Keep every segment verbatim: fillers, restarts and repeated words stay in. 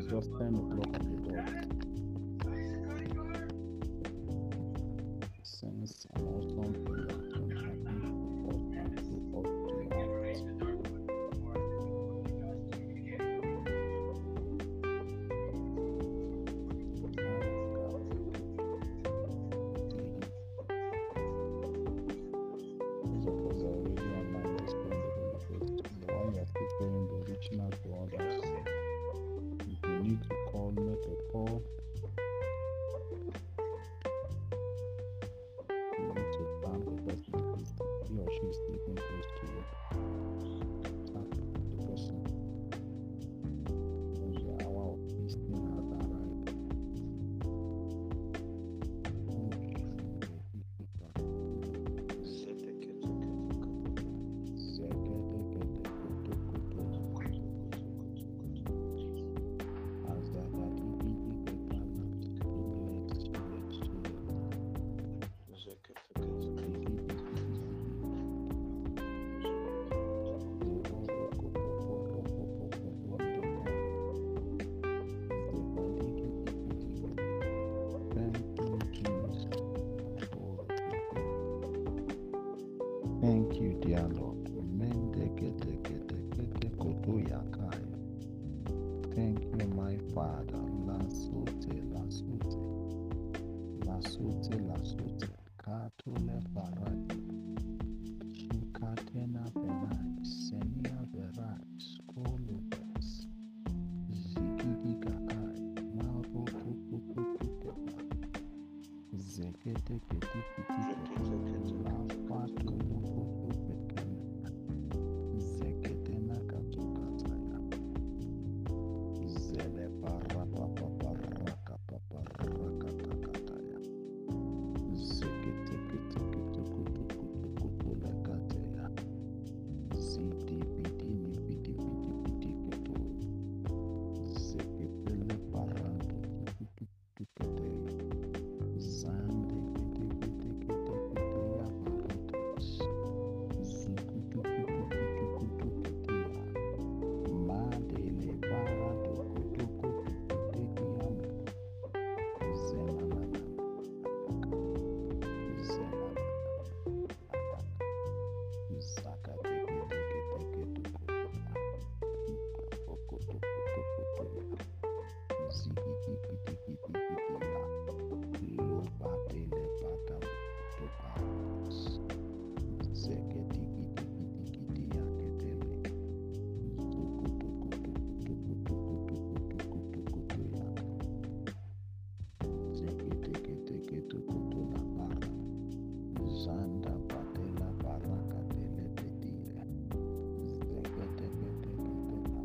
It's just ten o'clock on the dot. Since an awesome prayer has been happening for us and through us tonight. Those of us that are already online, let's pray in the Holy Ghost. The one you are still praying, be reaching out to others. If you need to call, make a call. You need to thank the person if he's- he or she is sleeping close to you. Thank the person. Because the hour of feasting has arrived. Thank you, dear Lord. Thank you, my Father. Lasote, lasote, lasote, lasote. Katole barati. Shukatena benai. Senia verai. Skolo ves. Zigidi kakai. Maro tuku tuku tepa. Zekete keti kiti keti. La fatu luku pekene. Zekete na katukataya. Zele parapa paparaka paparaka takataya. Zekete kete kete kutu kutu kutu lekateya. Zidi bidi ni bidi bidi bidi ketu. Zekete le parantu kutu kutu keteya. Zande kete kete kete kete ya parutas. Zukutu kutu kutu kutu keteya. Madele paratu kutu kutu kete kiamu. Zenanana. Zenanana. Zakate kete kete kete kutu. Kutu kutu kutu ya. Zigidi gidi gidi gidi ya. Lobatele bata kutu parutas. Zeketi gidi gidi gidi ya ketele. Zukutu kutu kutu kutu kutu kutu kutu kutu ya. Zekete kete kete kutu la para. Zanda batela baraka tele petile. Zekete kete kete la.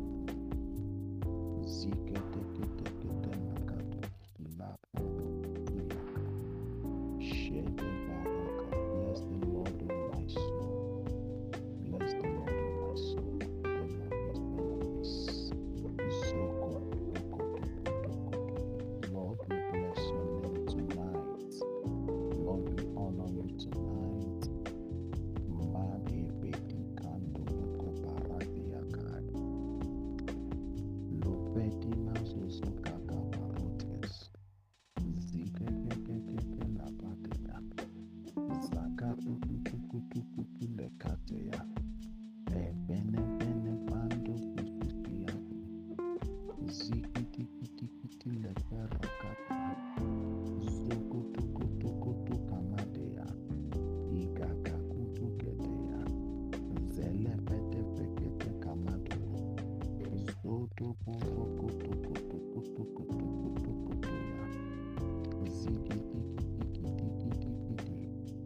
Zikete kete kete la katu. La popo tuyaka. Shede baraka. Bless the Lord, O my soul. Bless the Lord, O my soul. The Lord is my peace. Zoko, oko, toko, toko, toko. Lord, we bless your name tonight. Lord, we honor you tonight. Made beti kando loko parati yakai. Lopeti nazozo kaka parotes. Zikekekekeke la pateya. Zakatu kutu kutu kutu lekateya. Ebene bene bando kutu yaku. Zikiti kiti kiti lepera kata. Zokutu kutu kutu kamadeya. Igaka kutu keteya. Zele pete pekete kamado. Zoto poro kutu kutu kutu kutu kutu kutu ya. Zigiti kiti kiti kiti kiti.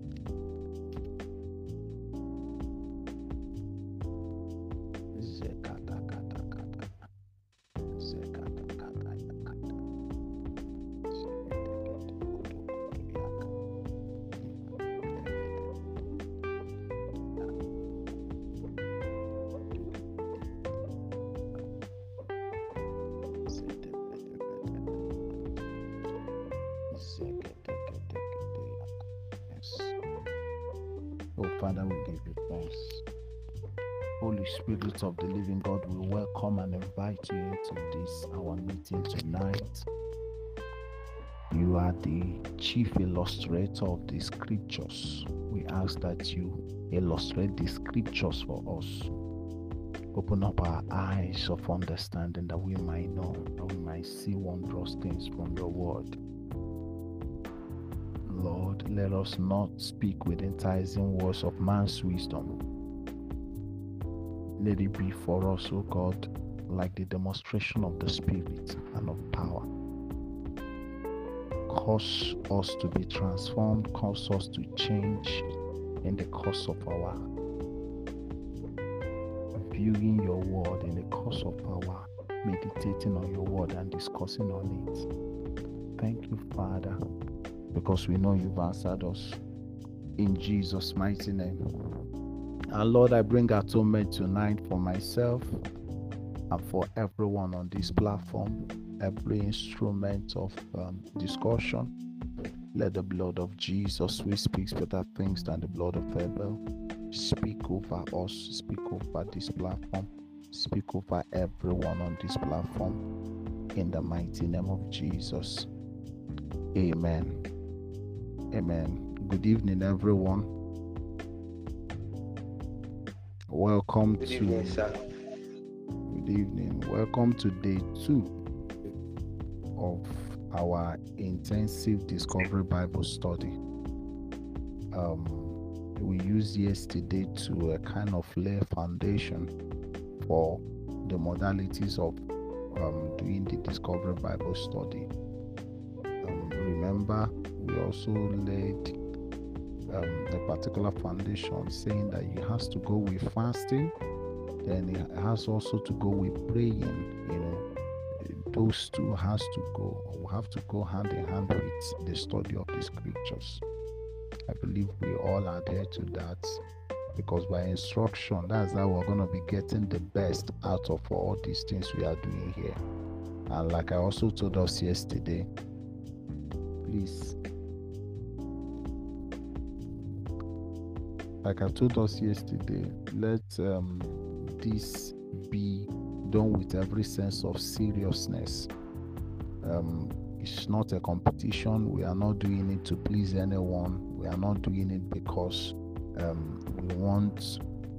Zekata kata kata. Zekata kata ya kata. Zekete kete kutu kutu ya kata. Zete pete pete. Zekete kete kete ya kata. Yes. Oh, Father, we give you thanks. Holy Spirit of the living God, we welcome and invite you into this, our meeting tonight. You are the chief illustrator of the scriptures. We ask that you illustrate the scriptures for us. Open up our eyes of understanding that we might know, that we might see wondrous things from your word. Lord, let us not speak with enticing words of man's wisdom. Let it be for us, O God, like the demonstration of the Spirit and of power. Cause us to be transformed, cause us to change in the course of our viewing your word, in the course of our meditating on your word and discussing on it. Thank you, Father, because we know you've answered us. In Jesus' mighty name. And Lord, I bring atonement tonight for myself and for everyone on this platform, every instrument of um, discussion. Let the blood of Jesus, which speaks better things than the blood of Abel, speak over us, speak over this platform, speak over everyone on this platform, in the mighty name of Jesus. Amen. Amen. Good evening, everyone. Welcome Good to evening, sir. Good evening. Welcome to day two of our intensive Discovery Bible study. Um, we used yesterday to uh, kind of lay a foundation for the modalities of um, doing the Discovery Bible study. Um, remember, we also laid um, a particular foundation saying that it has to go with fasting, then it has also to go with praying. You know, those two has to go, or have to go hand in hand with the study of the scriptures. I believe we all adhere to that, because by instruction, that's how we're going to be getting the best out of all these things we are doing here. And like I also told us yesterday, please, like I told us yesterday, let um, this be done with every sense of seriousness. Um, it's not a competition. We are not doing it to please anyone. We are not doing it because um, we want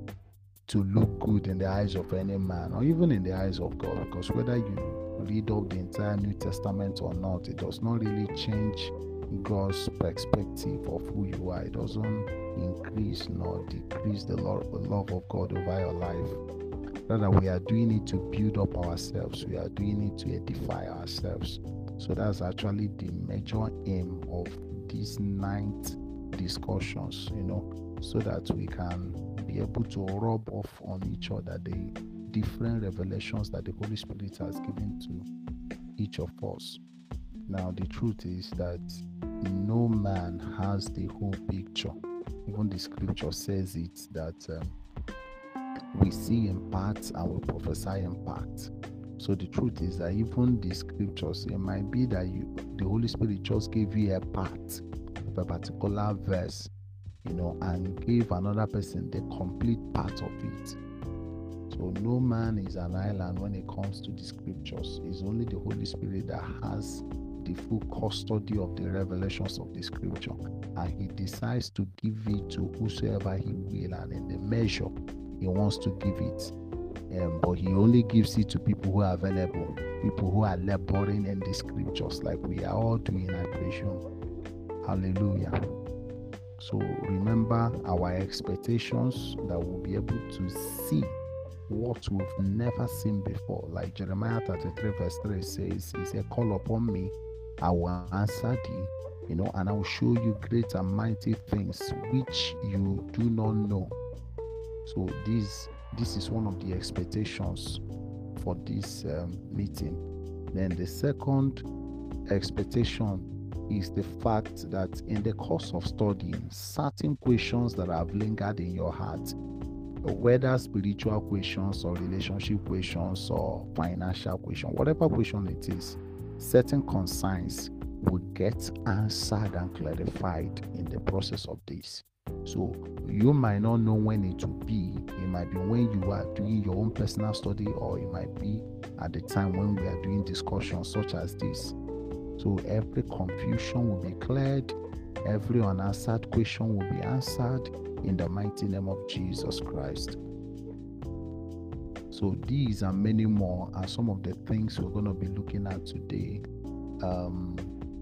to look good in the eyes of any man, or even in the eyes of God. Because whether you read up the entire New Testament or not, it does not really change God's perspective of who you are. It doesn't increase nor decrease the love of God over your life. Rather, we are doing it to build up ourselves. We are doing it to edify ourselves. So that's actually the major aim of these ninth discussions, you know, so that we can be able to rub off on each other the different revelations that the Holy Spirit has given to each of us. Now, the truth is that no man has the whole picture. Even the scripture says it, that um, we see in parts and we prophesy in parts. So the truth is that even the scriptures, it might be that you, the Holy Spirit just gave you a part of a particular verse, you know, and gave another person the complete part of it. So no man is an island when it comes to the scriptures. It's only the Holy Spirit that has the full custody of the revelations of the scripture, and he decides to give it to whosoever he will and in the measure he wants to give it. Um, but he only gives it to people who are available, people who are laboring in the scriptures, like we are all doing, I presume. Hallelujah. So remember our expectations, that we'll be able to see what we've never seen before. Like Jeremiah thirty-three verse three says, he said, call upon me, I will answer thee, you know, and I will show you great and mighty things which you do not know. So this this is one of the expectations for this um, meeting. Then the second expectation is the fact that in the course of studying, certain questions that have lingered in your heart, whether spiritual questions or relationship questions or financial questions, whatever question it is, certain concerns would get answered and clarified in the process of this. So you might not know when it will be. It might be when you are doing your own personal study, or it might be at the time when we are doing discussions such as this. So every confusion will be cleared, every unanswered question will be answered in the mighty name of Jesus Christ. So these and many more are some of the things we're going to be looking at today. Um,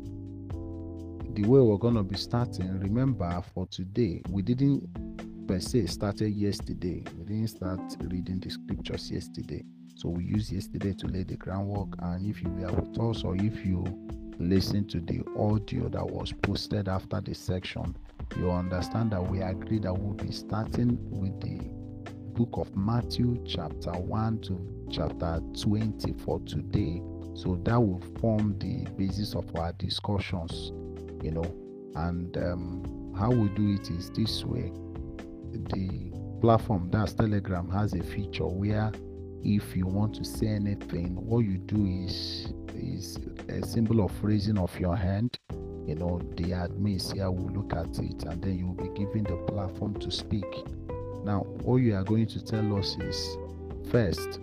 the way we're going to be starting, remember for today, we didn't per se started yesterday. We didn't start reading the scriptures yesterday. So we used yesterday to lay the groundwork. And if you were with us, or if you listen to the audio that was posted after the section, you understand that we agreed that we'll be starting with the book of Matthew chapter one to chapter twenty for today. So that will form the basis of our discussions, you know. And um, how we do it is this way. The platform, that's Telegram, has a feature where if you want to say anything, what you do is is a symbol of raising of your hand. You know, the admins here will look at it, and then you will be given the platform to speak. Now, what you are going to tell us is, first,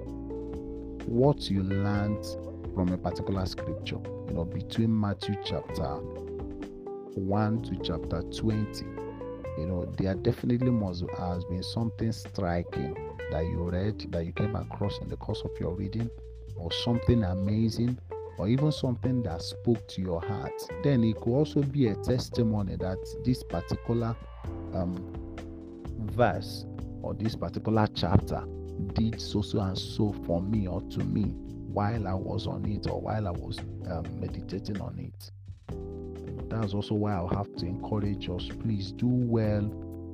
what you learned from a particular scripture, you know, between Matthew chapter one to chapter twenty. You know, there definitely must have been something striking that you read, that you came across in the course of your reading, or something amazing, or even something that spoke to your heart. Then it could also be a testimony that this particular um, verse or this particular chapter did so so and so for me or to me while I was on it, or while I was um, meditating on it. You know, that's also why I'll have to encourage us, please do well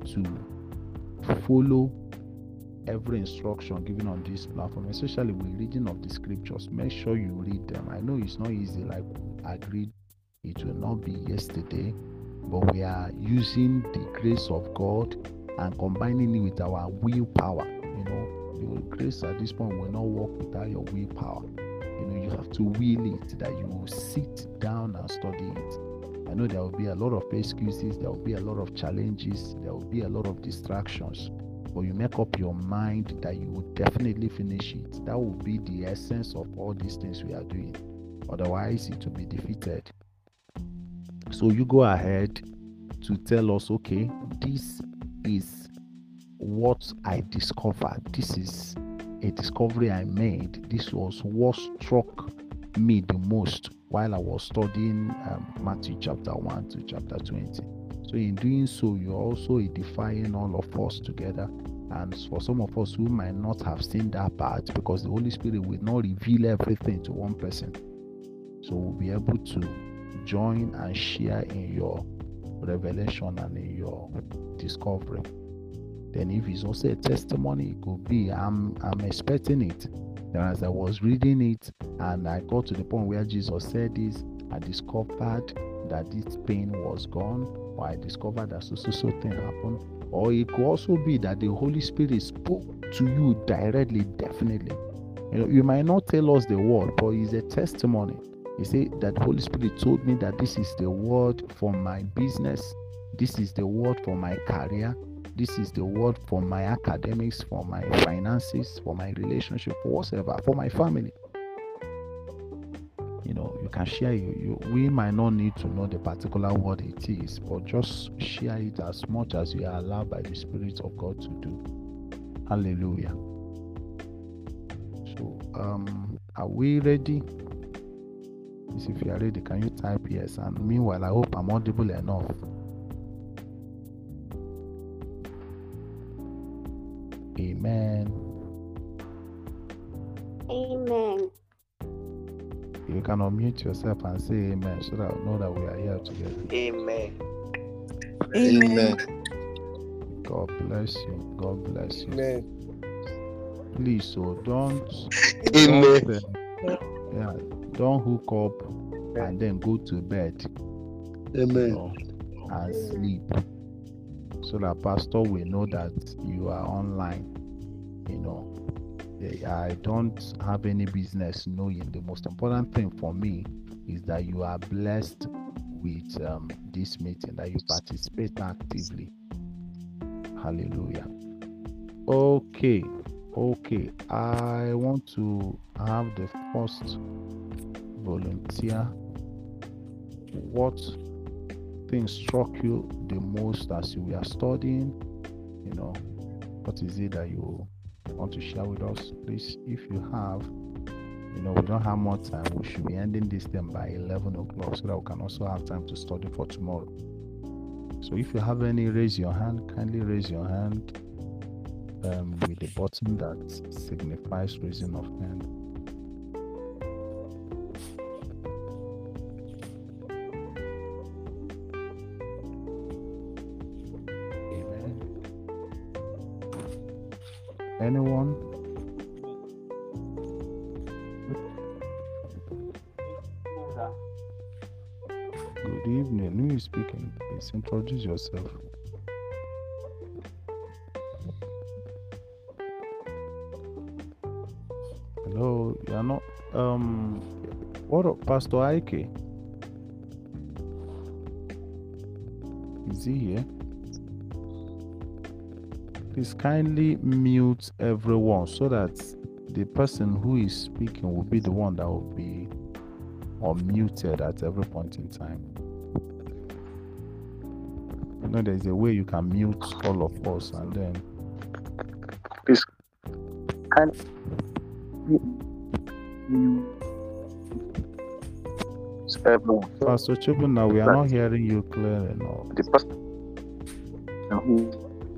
to follow every instruction given on this platform, especially with reading of the scriptures. Make sure you read them. I know it's not easy, like we agreed it will not be yesterday, but we are using the grace of God and combining it with our willpower. You know, the grace at this point will not work without your willpower. You know, you have to will it, that you will sit down and study it. I know there will be a lot of excuses, there will be a lot of challenges, there will be a lot of distractions, but you make up your mind that you will definitely finish it. That will be the essence of all these things we are doing. Otherwise, it will be defeated. So you go ahead to tell us, okay, this is what I discovered. This is a discovery I made. This was what struck me the most while I was studying um, Matthew chapter one to chapter twenty. So in doing so, you're also edifying all of us together. And for some of us who might not have seen that part, because the Holy Spirit will not reveal everything to one person, so we'll be able to join and share in your revelation and in your discovery. Then if it's also a testimony, it could be, I'm I'm expecting it. Then as I was reading it and I got to the point where Jesus said this, I discovered that this pain was gone, or I discovered that so so so thing happened. Or it could also be that the Holy Spirit spoke to you directly, definitely. You know, you might not tell us the word, but it's a testimony. You say that the Holy Spirit told me that this is the word for my business, this is the word for my career, this is the word for my academics, for my finances, for my relationship, for whatever, for my family. You know, you can share. You, you, we might not need to know the particular word it is, but just share it as much as you are allowed by the Spirit of God to do. Hallelujah. So, um, are we ready? Please, if you are ready, can you type yes? And meanwhile, I hope I'm audible enough. Amen. Amen. You can unmute yourself and say amen, so that I know that we are here together. Amen. Amen. God bless you. God bless you. Amen. Please, so don't, Amen. don't uh, yeah, don't hook up and then go to bed, Amen. you know, and sleep, so that pastor will know that you are online. You know, I don't have any business knowing. The most important thing for me is that you are blessed with um, this meeting, that you participate actively. Hallelujah. Okay, okay. I want to have the first volunteer. What thing struck you the most as you were studying? You know, what is it that you want to share with us, please? If you have, you know, we don't have more time. We should be ending this then by eleven o'clock so that we can also have time to study for tomorrow. So if you have any, raise your hand. Kindly raise your hand um, with the button that signifies raising of hand. Amen. Anyone? Good evening. Who is speaking? Please introduce yourself. Hello, you are not. Um, what up, Pastor Ike? Is he here? Please kindly mute everyone so that the person who is speaking will be the one that will be unmuted at every point in time. You know, there's a way you can mute all of us and then. Please. Can everyone. Pastor Chubuna, we are not hearing you clearly enough. The person who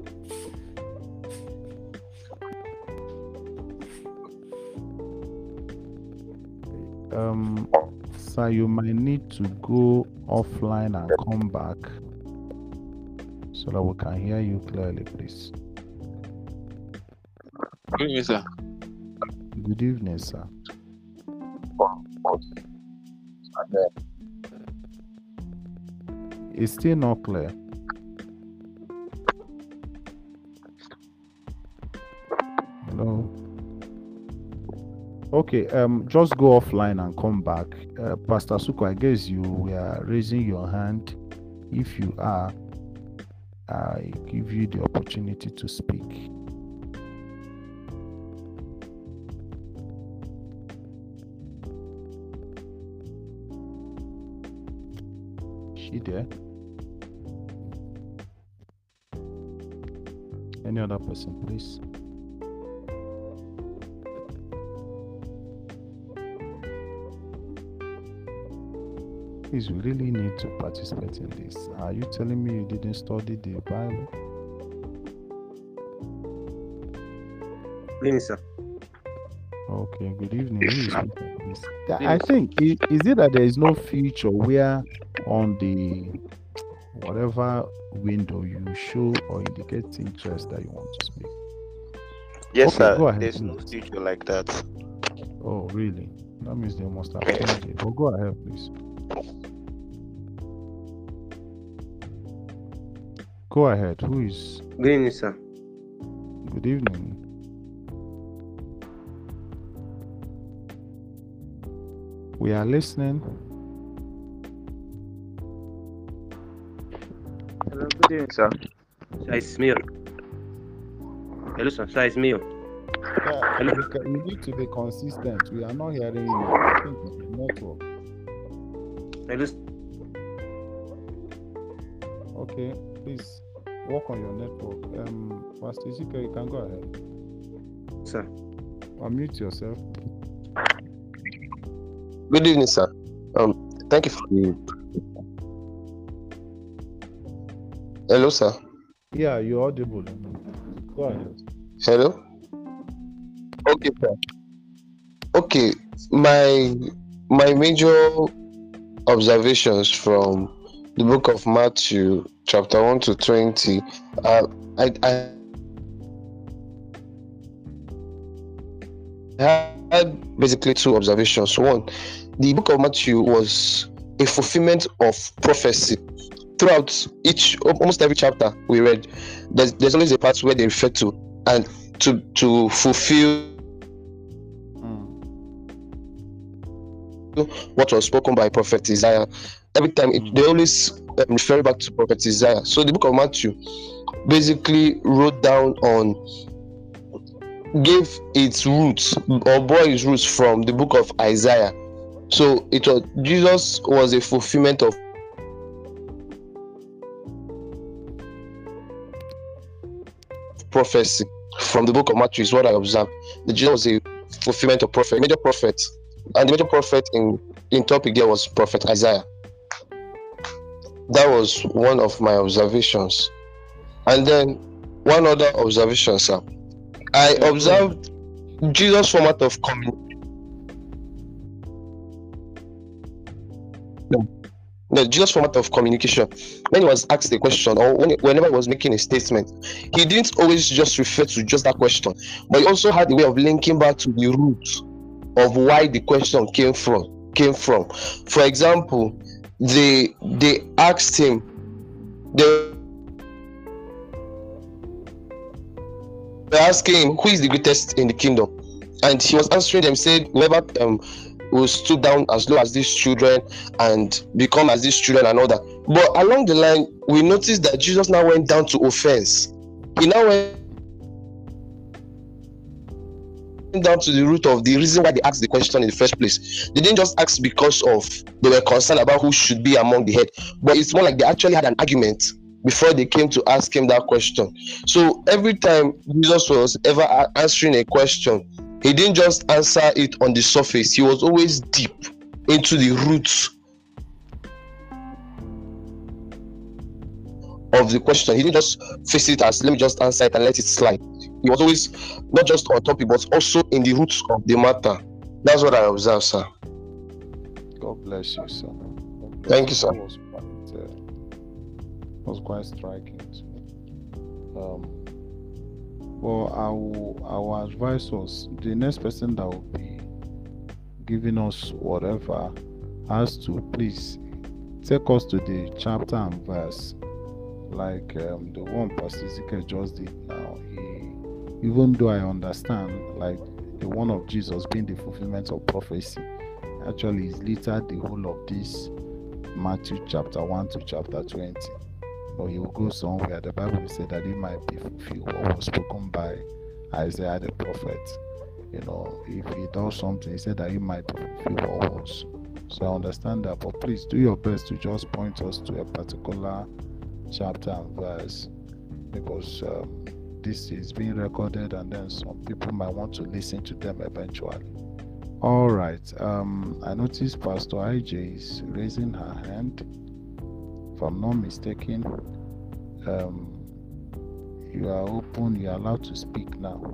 Um, sir, you might need to go offline and come back so that we can hear you clearly, please. Good evening, sir. Good evening, sir. It's still not clear. Hello. Okay, um, just go offline and come back. Uh, Pastor Suko, I guess you were raising your hand. If you are, I give you the opportunity to speak. Is she there? Any other person, please? Please, you really need to participate in this. Are you telling me you didn't study the Bible? Good evening, sir. Okay, good evening. Who is speaking, please? I think, i- is it that there is no feature where on the whatever window you show or indicate interest that you want to speak? Yes, Okay, go sir. ahead, There's no please. feature like that. Oh, really? That means they must have changed it. But go ahead, please. Go ahead. Who is? Good evening, sir. Good evening. We are listening. Hello, good evening, sir. Sir, it's me. Hello, sir. Sir, it's me. Yeah, Hello. you, ca- you need to be consistent. We are not hearing you. I think it's the network. Hello. Okay, please work on your network. Um, Pastor Ezekiel, you can go ahead. Sir. Unmute yourself. Good evening, sir. Um, thank you for the. Hello, sir. Yeah, you're audible. Go ahead. Hello. Okay, sir. Okay, my my major observations from the book of Matthew, chapter one to twenty. Uh, I I had basically two observations. One, the book of Matthew was a fulfillment of prophecy. Throughout each, almost every chapter we read, there's, there's always a part where they refer to and to to fulfill Mm. what was spoken by prophet Isaiah. Every time it, Mm. they always um, refer back to prophet Isaiah. So the book of Matthew basically wrote down on, gave its roots or bore its roots from the book of Isaiah. So it was Jesus was a fulfillment of prophecy from the book of Matthew, is what I observed. The Jesus was a fulfillment of prophet, major prophet, and the major prophet in in topic there was prophet Isaiah. That was one of my observations. And then one other observation, sir. I Yeah, observed Jesus' format of communication. The Jesus' format of communication. When he was asked a question, or when, whenever he was making a statement, he didn't always just refer to just that question, but he also had a way of linking back to the root of why the question came from. Came from. For example, they they asked him, they were asking him, who is the greatest in the kingdom? And he was answering them, said, whoever um will stoop down as low as these children and become as these children and all that. But along the line, we noticed that Jesus now went down to offense. He now went down to the root of the reason why they asked the question in the first place. They didn't just ask because of they were concerned about who should be among the head, but it's more like they actually had an argument before they came to ask him that question. So every time Jesus was ever a- answering a question, he didn't just answer it on the surface. He was always deep into the roots of the question. He didn't just face it as, let me just answer it and let it slide. He was always not just on topic, but also in the roots of the matter. That's what I observed, sir. God bless you, sir. God bless Thank you, sir. That was quite, uh, was quite striking to me. Um, well, I will, I will advise us, the next person that will be giving us whatever has to please take us to the chapter and verse, like um, the one Pastor Ezekiel just did now. He, even though I understand, like the one of Jesus being the fulfillment of prophecy, actually is littered the whole of this Matthew chapter one to chapter twenty. But he will go somewhere. The Bible will say that it might be fulfilled what was spoken by Isaiah the prophet. You know, if he does something, he said that it might be fulfilled what was. So I understand that, but please do your best to just point us to a particular chapter and verse, because um, this is being recorded and then some people might want to listen to them eventually. All right. Um, I noticed Pastor I J is raising her hand. If I'm not mistaken, um, you are open, you are allowed to speak now.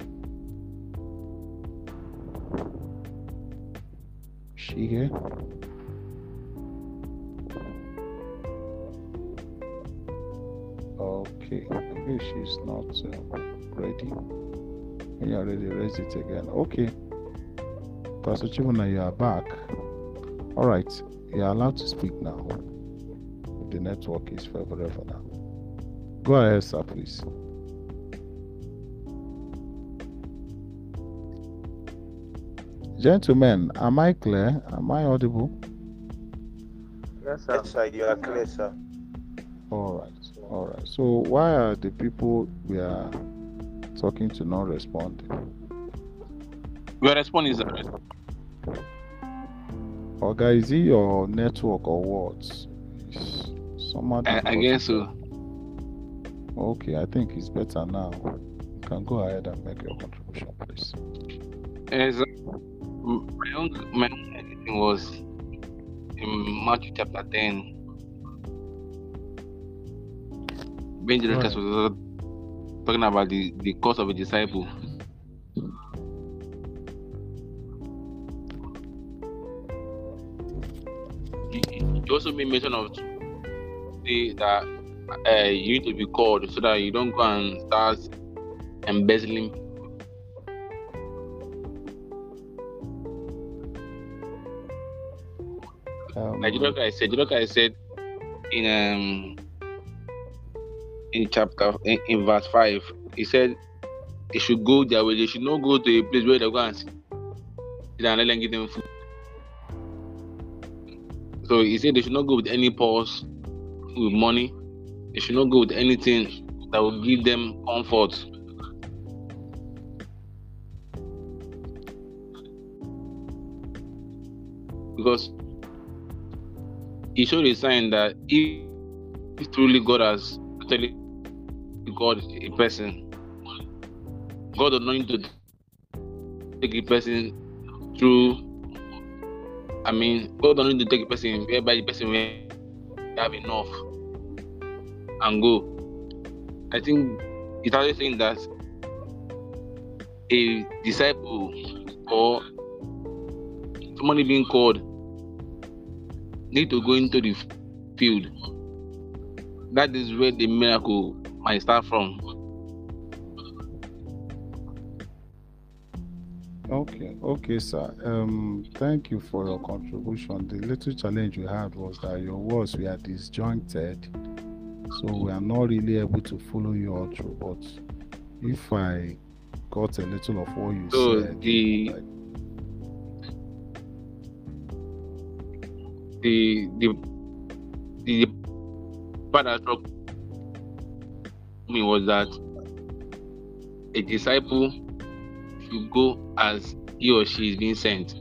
Is she here? Okay, maybe she's not uh, ready. When you are ready, raise it again. Okay. Pastor Chibuna, you are back. All right, you are allowed to speak now. The network is favorable now. Go ahead, sir, please. Gentlemen, am I clear? Am I audible? Yes, sir. Yes, sir, you are clear, sir. All right, all right. So why are the people we are talking to not responding? We are responding, sir. Oga, is it your network or what? It's somehow I, I guess so. Okay, I think it's better now. You can go ahead and make your contribution, please. As my own, my own editing was in Matthew chapter ten. When Jesus Right. was talking about the, the course of a disciple. He he also made mention of the that uh, you need to be called so that you don't go and start embezzling. Um, Like the guy said, the guy said in um in chapter in, in verse five, he said they should go their way. They should not go to a place where they go and sit down and let them give them food. So he said they should not go with any purse with money. They should not go with anything that will give them comfort. Because he showed a sign that if, if truly God has actually called a person, God does not need to take a person through. I mean, God does not need to take a person whereby the person will have enough and go. I think it's always saying that a disciple or somebody being called need to go into the field. That is where the miracle might start from. Okay, okay, sir. Um, thank you for your contribution. The little challenge we had was that your words were disjointed, so we are not really able to follow you all through. But if I got a little of what you So said, the like, the the the part that struck me was that a disciple should go as he or she is being sent.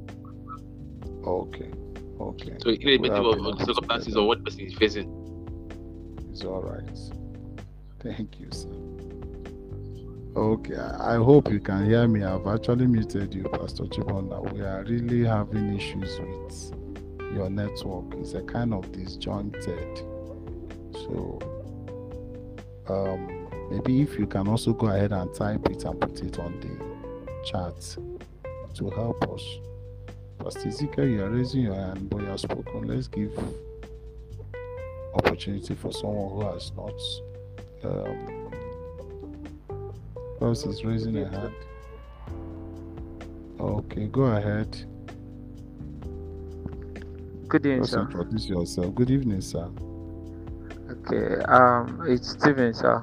okay, okay, So irrespective We have of, been of the able to circumstances get that. or what the person is facing. It's all right. Thank you, sir. Okay, I I hope you can hear me. I've actually muted you, Pastor Chibona. We are really having issues with your network. It's a kind of disjointed. So, um, maybe if you can also go ahead and type it and put it on the chat to help us. Pastor Ezekiel, you are raising your hand, but you have spoken. Let's give opportunity for someone who has not. Um, who else is raising a hand? Okay, go ahead. Good evening, Just sir. introduce yourself. Good evening, sir. Okay, um, it's Steven, sir.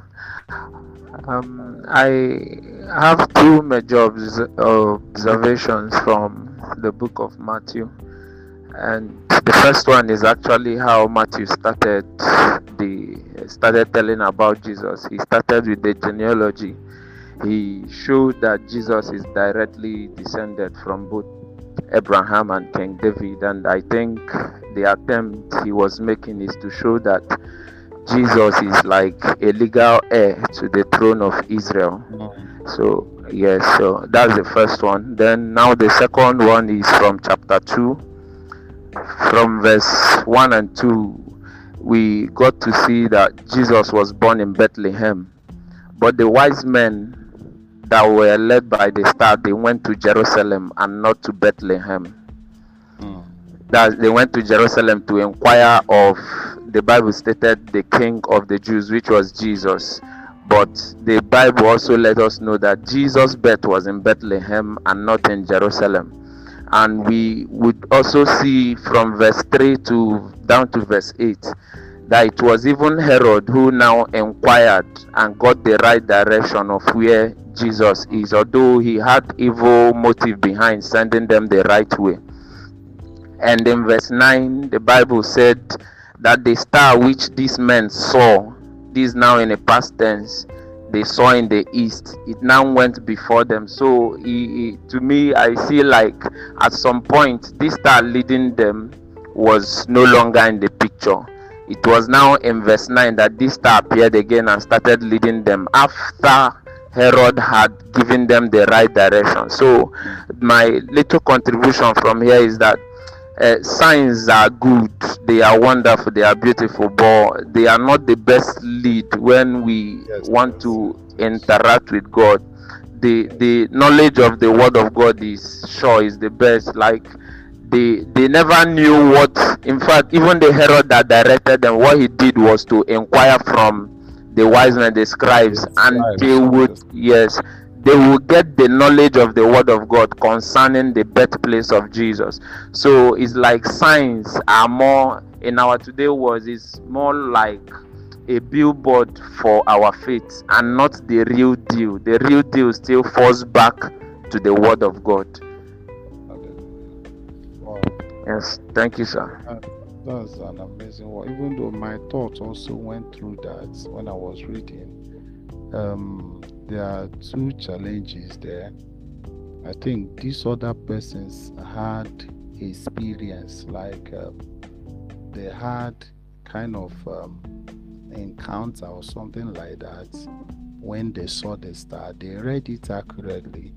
Um, I have two major obs- observations from the book of Matthew, and the first one is actually how Matthew started the started telling about Jesus. He started with the genealogy. He showed that Jesus is directly descended from both Abraham and King David, and I think the attempt he was making is to show that Jesus is like a legal heir to the throne of Israel. So yes, so that's the first one. Then now the second one is from chapter two, from verse one and two. We got to see that Jesus was born in Bethlehem, but the wise men that were led by the star, they went to Jerusalem and not to Bethlehem. That they went to Jerusalem to inquire of, the Bible stated, the King of the Jews, which was Jesus. But the Bible also let us know that Jesus' birth was in Bethlehem and not in Jerusalem. And we would also see from verse three to down to verse eight that it was even Herod who now inquired and got the right direction of where Jesus is, although he had evil motive behind sending them the right way. And in verse nine, the Bible said that the star which these men saw, this now in a past tense, they saw in the east, it now went before them. So he, he, to me, I see like at some point this star leading them was no longer in the picture. It was now in verse nine that this star appeared again and started leading them after Herod had given them the right direction. So my little contribution from here is that Uh, signs are good, they are wonderful, they are beautiful, but they are not the best lead when we Yes, want yes. to interact with God. The the knowledge of the word of God is sure is the best. Like they they never knew what, in fact, even the Herod that directed them, what he did was to inquire from the wise men, the scribes, The and scribes, they would, yes. yes, they will get the knowledge of the word of God concerning the birthplace of Jesus. So it's like signs are more, in our today words, it's more like a billboard for our faith and not the real deal. The real deal still falls back to the word of God. Wow. Yes, thank you, sir. that's an amazing one. Even though my thoughts also went through that when I was reading. Um, there are two challenges there. I think these other persons had experience, like uh, they had kind of um, encounter or something like that when they saw the star. They read it accurately,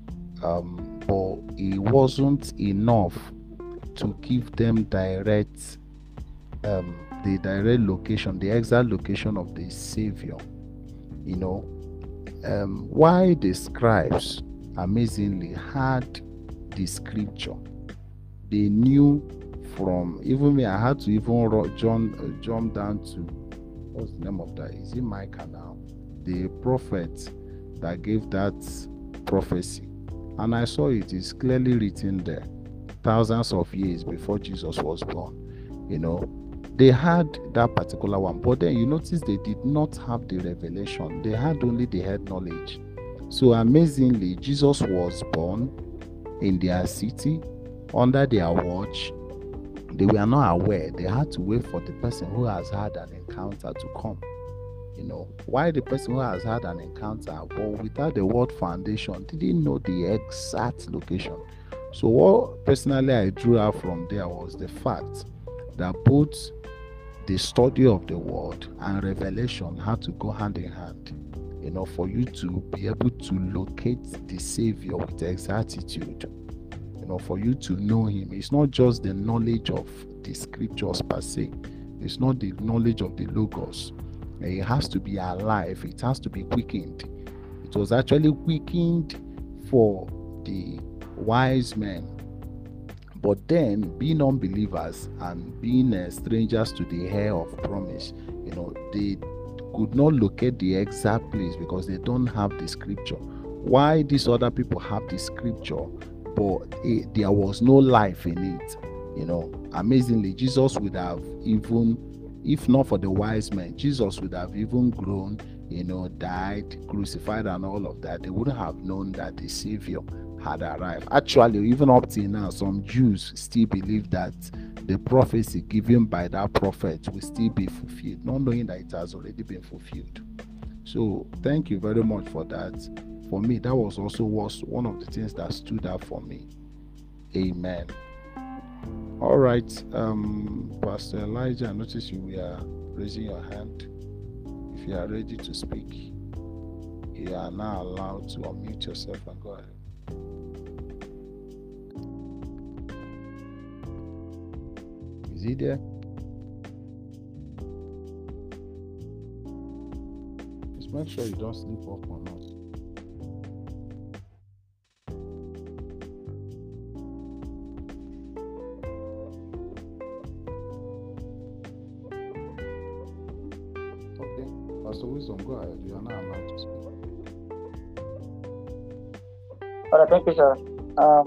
um, but it wasn't enough to give them direct um, the direct location, the exact location of the Savior. You know, um, why the scribes amazingly had the scripture. They knew from, even me, I had to even ro- jump, uh, jump down to, what's the name of that? Is it Micah now? The prophet that gave that prophecy. And I saw it is clearly written there, thousands of years before Jesus was born. You know, they had that particular one, but then you notice they did not have the revelation. They had only the head knowledge. So amazingly, Jesus was born in their city, under their watch. They were not aware. They had to wait for the person who has had an encounter to come. You know, why the person who has had an encounter, but without the word foundation, didn't know the exact location. So what personally I drew out from there was the fact that both the study of the word and revelation had to go hand in hand, you know, for you to be able to locate the Savior with exactitude, you know, for you to know him. It's not just the knowledge of the scriptures per se. It's not the knowledge of the Logos. It has to be alive. It has to be quickened. It was actually quickened for the wise men. But then, being unbelievers and being uh, strangers to the heir of promise, you know, they could not locate the exact place because they don't have the scripture. Why these other people have the scripture, but it, there was no life in it? You know, amazingly, Jesus would have even, if not for the wise men, Jesus would have even grown, you know, died, crucified, and all of that. They wouldn't have known that the Savior had arrived. Actually, even up till now, some Jews still believe that the prophecy given by that prophet will still be fulfilled, not knowing that it has already been fulfilled. So thank you very much for that. For me, that was also was one of the things that stood out for me. Amen. All right, um, Pastor Elijah, I notice you are raising your hand. If you are ready to speak, you are now allowed to unmute yourself and go ahead. Is he there? Just make sure you don't sleep off on us. Okay, Pastor Wisdom, go ahead. You are not allowed to speak. All right, thank you, sir. Um,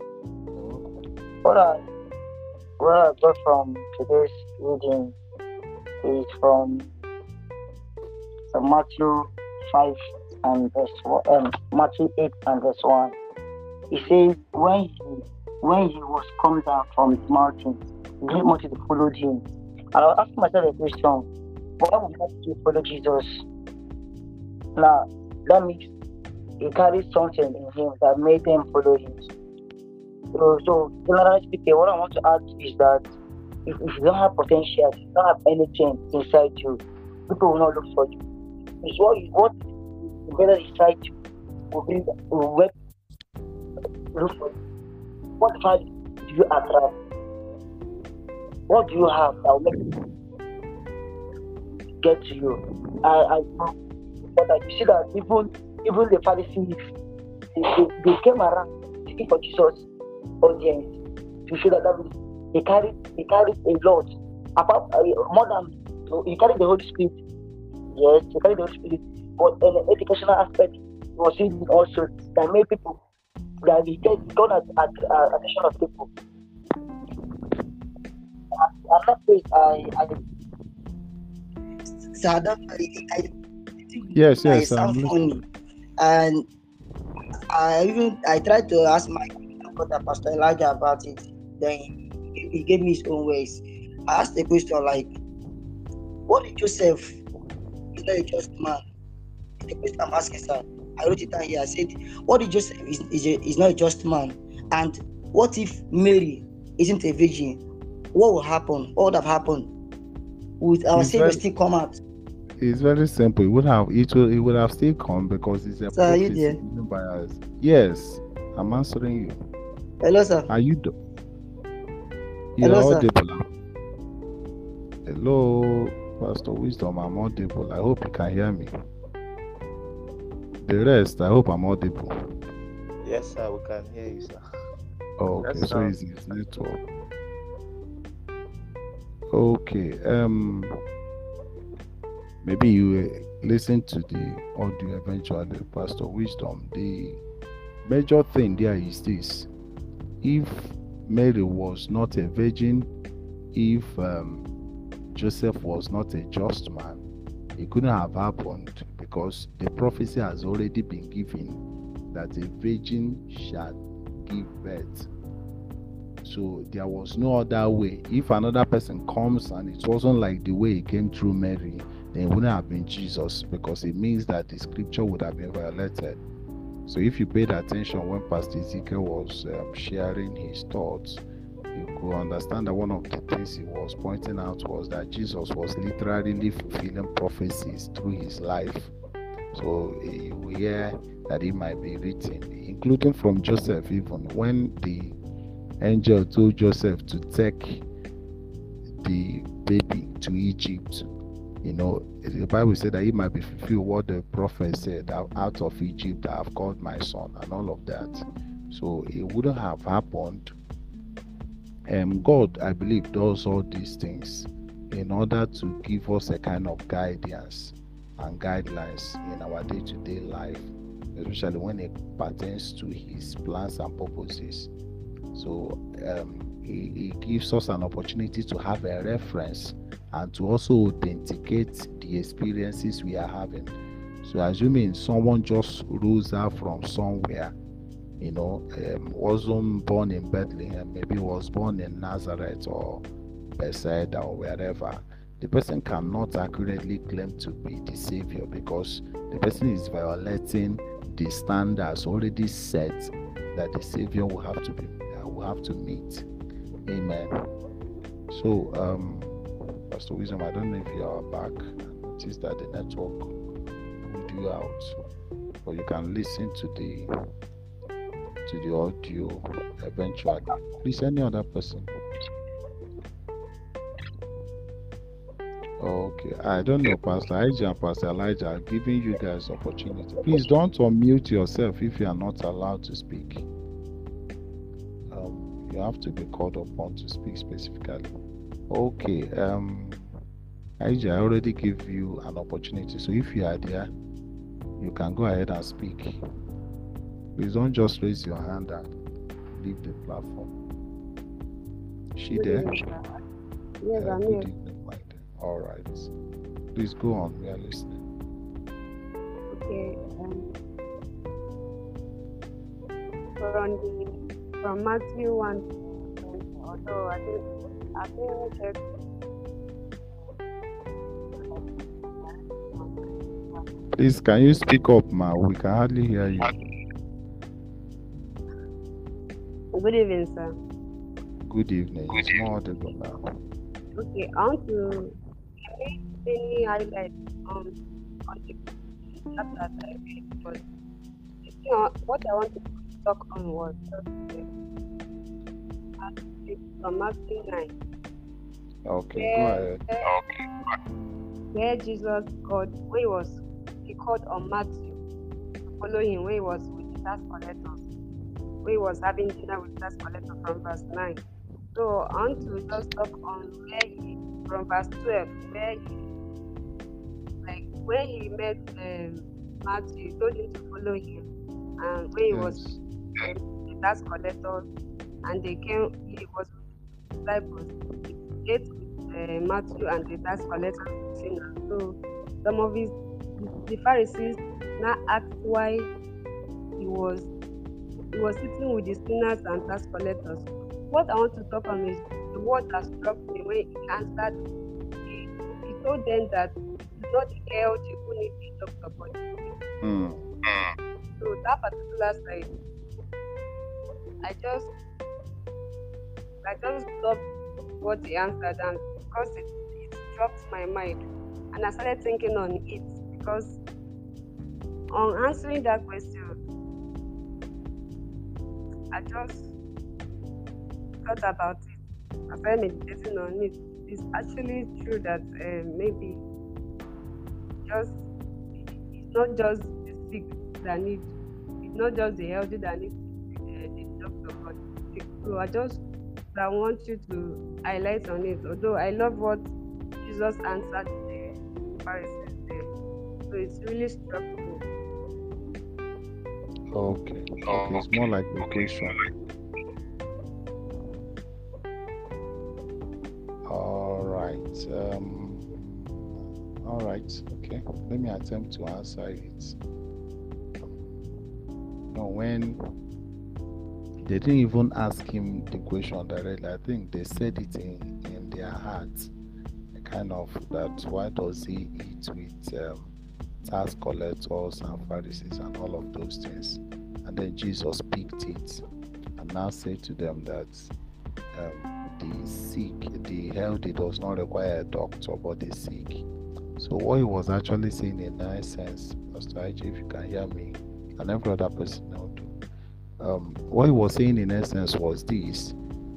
what I what I got from today's reading is from uh, Matthew five and verse one, um, Matthew eight and verse one. He says, when he when he was come down from the mountain, great multitude followed him. And I was asking myself a question: why would multitude follow Jesus? Now that means he carried something in him that made them follow him. So, so generally speaking, what I want to add is that if, if you don't have potential, if you don't have anything inside you, people will not look for you. It's what you what is better inside you will be will look for you. What value do you attract? What do you have that will make people get to you? I I but you see that even even the Pharisees, they, they, they came around looking for Jesus' audience to show that, that he carried he carried a lot. Apart uh, more than so he carried the Holy Spirit. Yes, he carried the Holy Spirit, but in the educational aspect, he was hidden also that made people that he get gone at at uh, attention of people. And that place, I I so I don't I, I Yes, I yes, I'm sound listening. funny, and I even I tried to ask my brother Pastor Elijah about it. Then he, he gave me his own ways. I asked a question like, what did Joseph? He's not a just man. The question I'm asking, sir. I wrote it down here. I said, what if Joseph is, is, a, is not a just man? And what if Mary isn't a virgin? What will happen? What would have happened? Would our It's Savior very- still come out? It's very simple. It would have it will it would have still come because it's a Sir, are you prophecy there? given by us. Yes, I'm answering you. Hello, sir. Are you do? You're Hello, sir. audible. Hello, Pastor Wisdom. I'm audible. I hope you can hear me. The rest, I hope I'm audible. Yes, sir. We can hear you, sir. Oh, okay, Yes, so sir. it's his network. Okay, um, maybe you uh, listen to the audio eventually, Pastor Wisdom. The major thing there is this: if Mary was not a virgin, if um, Joseph was not a just man, it couldn't have happened because the prophecy has already been given that a virgin shall give birth. So there was no other way. If another person comes and it wasn't like the way it came through Mary, then it wouldn't have been Jesus, because it means that the scripture would have been violated. So if you paid attention when Pastor Ezekiel was um, sharing his thoughts, you could understand that one of the things he was pointing out was that Jesus was literally fulfilling prophecies through his life. So you will hear that it might be written, including from Joseph, even when the angel told Joseph to take the baby to Egypt. You know, the Bible said that it might be fulfilled what the prophet said, out of Egypt I have called my son, and all of that. So it wouldn't have happened. And um, God, I believe, does all these things in order to give us a kind of guidance and guidelines in our day-to-day life, especially when it pertains to his plans and purposes. So um, he, he gives us an opportunity to have a reference and to also authenticate the experiences we are having. So assuming someone just rose out from somewhere, you know, um, wasn't born in Bethlehem, maybe was born in Nazareth or Bethsaida or wherever, the person cannot accurately claim to be the Savior, because the person is violating the standards already set that the Savior will have to be uh, will have to meet. Amen. So, um, Pastor Wisdom, I don't know if you are back. I noticed that the network pulled you out, but you can listen to the to the audio eventually. Please, any other person? Okay, I don't know, Pastor Elijah and Pastor Elijah are giving you guys opportunity. Please don't unmute yourself if you are not allowed to speak. Um, you have to be called upon to speak specifically. Okay, um, Elijah, I already gave you an opportunity, so if you are there, you can go ahead and speak. Please don't just raise your hand and leave the platform. Is she there? Yes, Uh, I'm good here. evening, my dear. All right. Please go on. We are listening. Okay. Um, from the from Matthew one, although I think I think check. Please, can you speak up, ma? We can hardly hear you. Good evening, sir. Good evening. It's more audible now. Okay, I want to make any highlight on on the chapter that I read, because you know, what I want to talk on was just uh, from Matthew nine. Okay, go ahead. Where, where Jesus called, when he was he called on Matthew to follow him when he was with the tax collectors, when he was having dinner with tax collectors, from verse nine. So I want to just talk on where he, from verse twelve, where he, like when he met um, Matthew, he told him to follow him, and when he was Yes. um, the tax collectors, and they came, he was with the disciples. He ate with uh, Matthew and the tax collectors sinners. So some of his the Pharisees now asked why he was he was sitting with the sinners and tax collectors. What I want to talk on is the word that struck me when he answered, he, he told them that it's not the healthy who need the doctor, but the sick. Hmm. So that particular side, I just, I just loved what he answered, and because it, it dropped my mind, and I started thinking on it, because on answering that question, I just thought about it. I started meditating on it. It's actually true that uh, maybe just it's not just the sick that need, it's not just the healthy that need uh, the doctor, but the sick. So I just I want you to highlight on it. Although I love what Jesus answered the Pharisees there, so it's really struck me. Okay. Okay. It's more like the question. All right. Um. All right. Okay. Let me attempt to answer it. No, when they didn't even ask him the question directly, I think they said it in, in their hearts, kind of that why does he eat with um, tax collectors and Pharisees and all of those things? And then Jesus picked it and now said to them that um, the sick, the healthy does not require a doctor, but the sick. So what he was actually saying in essence, Pastor I J, if you can hear me, and every other person now do, um, what he was saying in essence was this: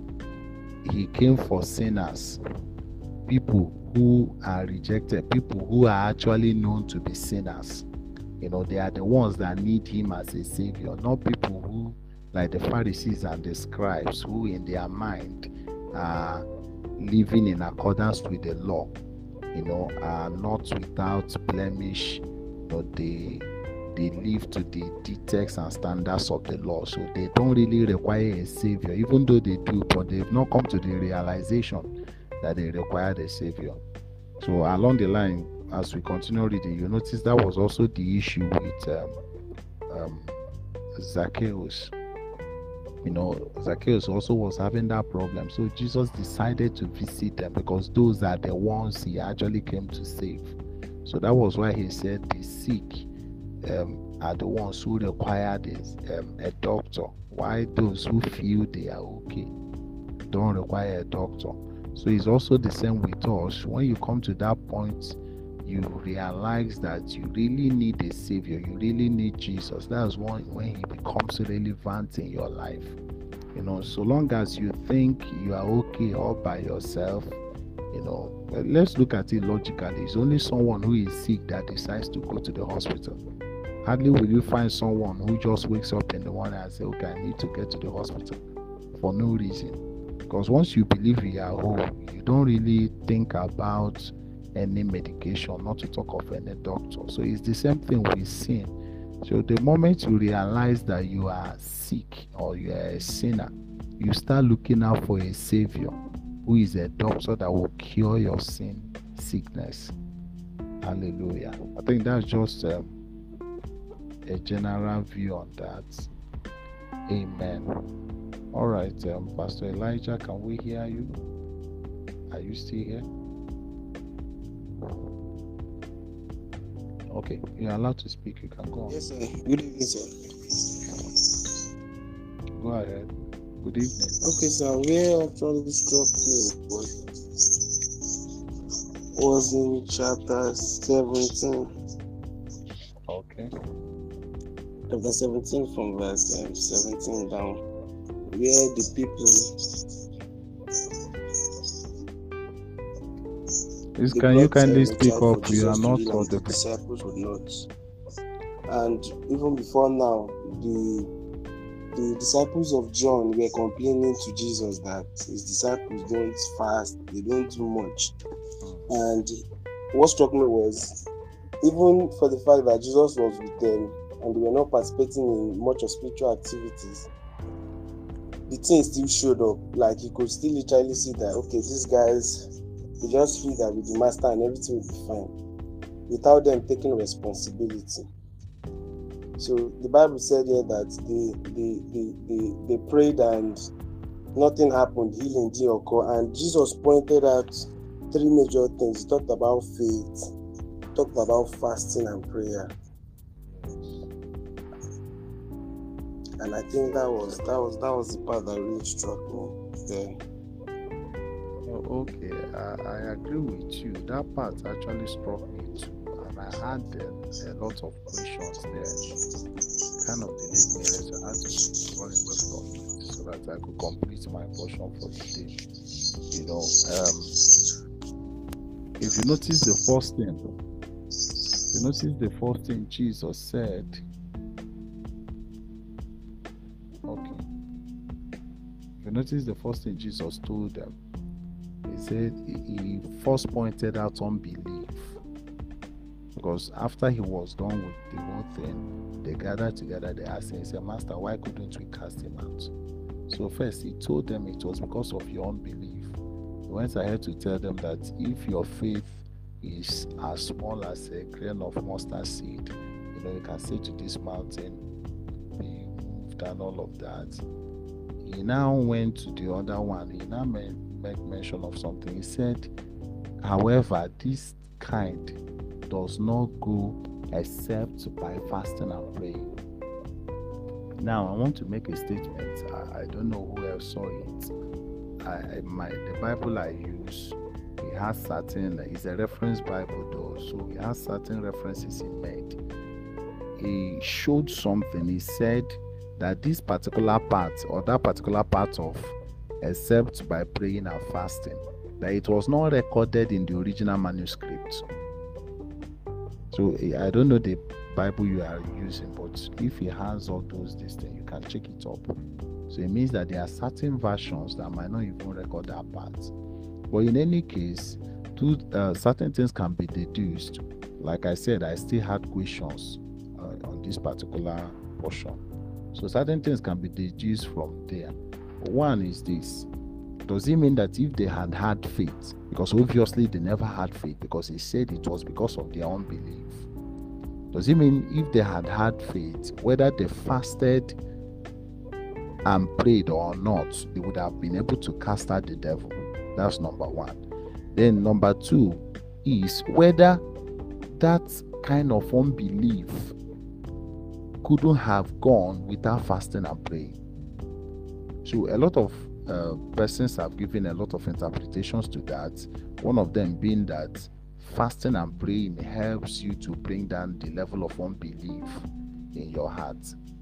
he came for sinners, people who are rejected, people who are actually known to be sinners. You know, they are the ones that need him as a savior, not people who, like the Pharisees and the scribes, who in their mind are living in accordance with the law, you know, are not without blemish. You know, they they live to the dictates and standards of the law, so they don't really require a savior, even though they do, but they've not come to the realization that they required a savior. So along the line, as we continue reading, you notice that was also the issue with um, um, Zacchaeus. You know, Zacchaeus also was having that problem. So Jesus decided to visit them because those are the ones he actually came to save. So that was why he said the sick um, are the ones who require this, um, a doctor. Why those who feel they are okay don't require a doctor. So it's also the same with us. When you come to that point, you realize that you really need a savior. You really need Jesus. That's when, when he becomes relevant in your life. You know, so long as you think you are okay all by yourself, you know, let's look at it logically. It's only someone who is sick that decides to go to the hospital. Hardly will you find someone who just wakes up in the morning and say, okay, I need to get to the hospital for no reason. Because once you believe you are whole, you don't really think about any medication, not to talk of any doctor. So it's the same thing with sin. So the moment you realize that you are sick or you are a sinner, you start looking out for a savior who is a doctor that will cure your sin sickness. Hallelujah. I think that's just um, a general view on that. Amen. All right, um, Pastor Elijah, can we hear you? Are you still here? Okay, you're allowed to speak. You can go on. Yes, sir. Good evening, sir. Go ahead. Good evening. Okay, sir. Where actually struck me was, was in chapter seventeen. Okay. Chapter seventeen from verse um, seventeen down, where the people. Please, can you kindly speak up? You are not audible. The disciples would not. And even before now, the the disciples of John were complaining to Jesus that his disciples don't fast, they don't do much. And what struck me was, even for the fact that Jesus was with them and they were not participating in much of spiritual activities, the thing still showed up. Like you could still literally see that, okay, these guys, they just feel that with the master and everything will be fine, without them taking responsibility. So the Bible said here that they they, they, they, they prayed and nothing happened, healing didn't occur. And Jesus pointed out three major things. He talked about faith, talked about fasting and prayer. And I think that was that was that was the part that really struck me there. Oh, okay, I, I agree with you. That part actually struck me too, and I had uh, a lot of questions there. Kind of delayed me, so I had to run away from it so that I could complete my portion for the day. You know, um, if you notice the first thing, if you notice the first thing Jesus said. Okay. If you notice the first thing Jesus told them, he said he first pointed out unbelief. Because after he was done with the whole thing, they gathered together, they asked him, he said, Master, why couldn't we cast him out? So first he told them it was because of your unbelief. He went ahead to tell them that if your faith is as small as a grain of mustard seed, you know, you can say to this mountain, be moved and all of that. He now went to the other one. He now made, made mention of something. He said, however, this kind does not go except by fasting and praying. Now, I want to make a statement. I, I don't know who else saw it. I, my the Bible I use, it has certain. It's a reference Bible though, so it has certain references he made. He showed something. He said that this particular part or that particular part of except by praying and fasting, that it was not recorded in the original manuscript. So I don't know the Bible you are using, but if he has all those these things, you can check it up. So it means that there are certain versions that might not even record that part. But in any case, two, uh, certain things can be deduced. Like I said, I still had questions uh, on this particular portion. So certain things can be deduced from there. One is this. Does it mean that if they had had faith, because obviously they never had faith, because he said it was because of their unbelief. Does it mean if they had had faith, whether they fasted and prayed or not, they would have been able to cast out the devil? That's number one. Then number two is whether that kind of unbelief couldn't have gone without fasting and praying. So a lot of uh, persons have given a lot of interpretations to that. One of them being that fasting and praying helps you to bring down the level of unbelief in your heart.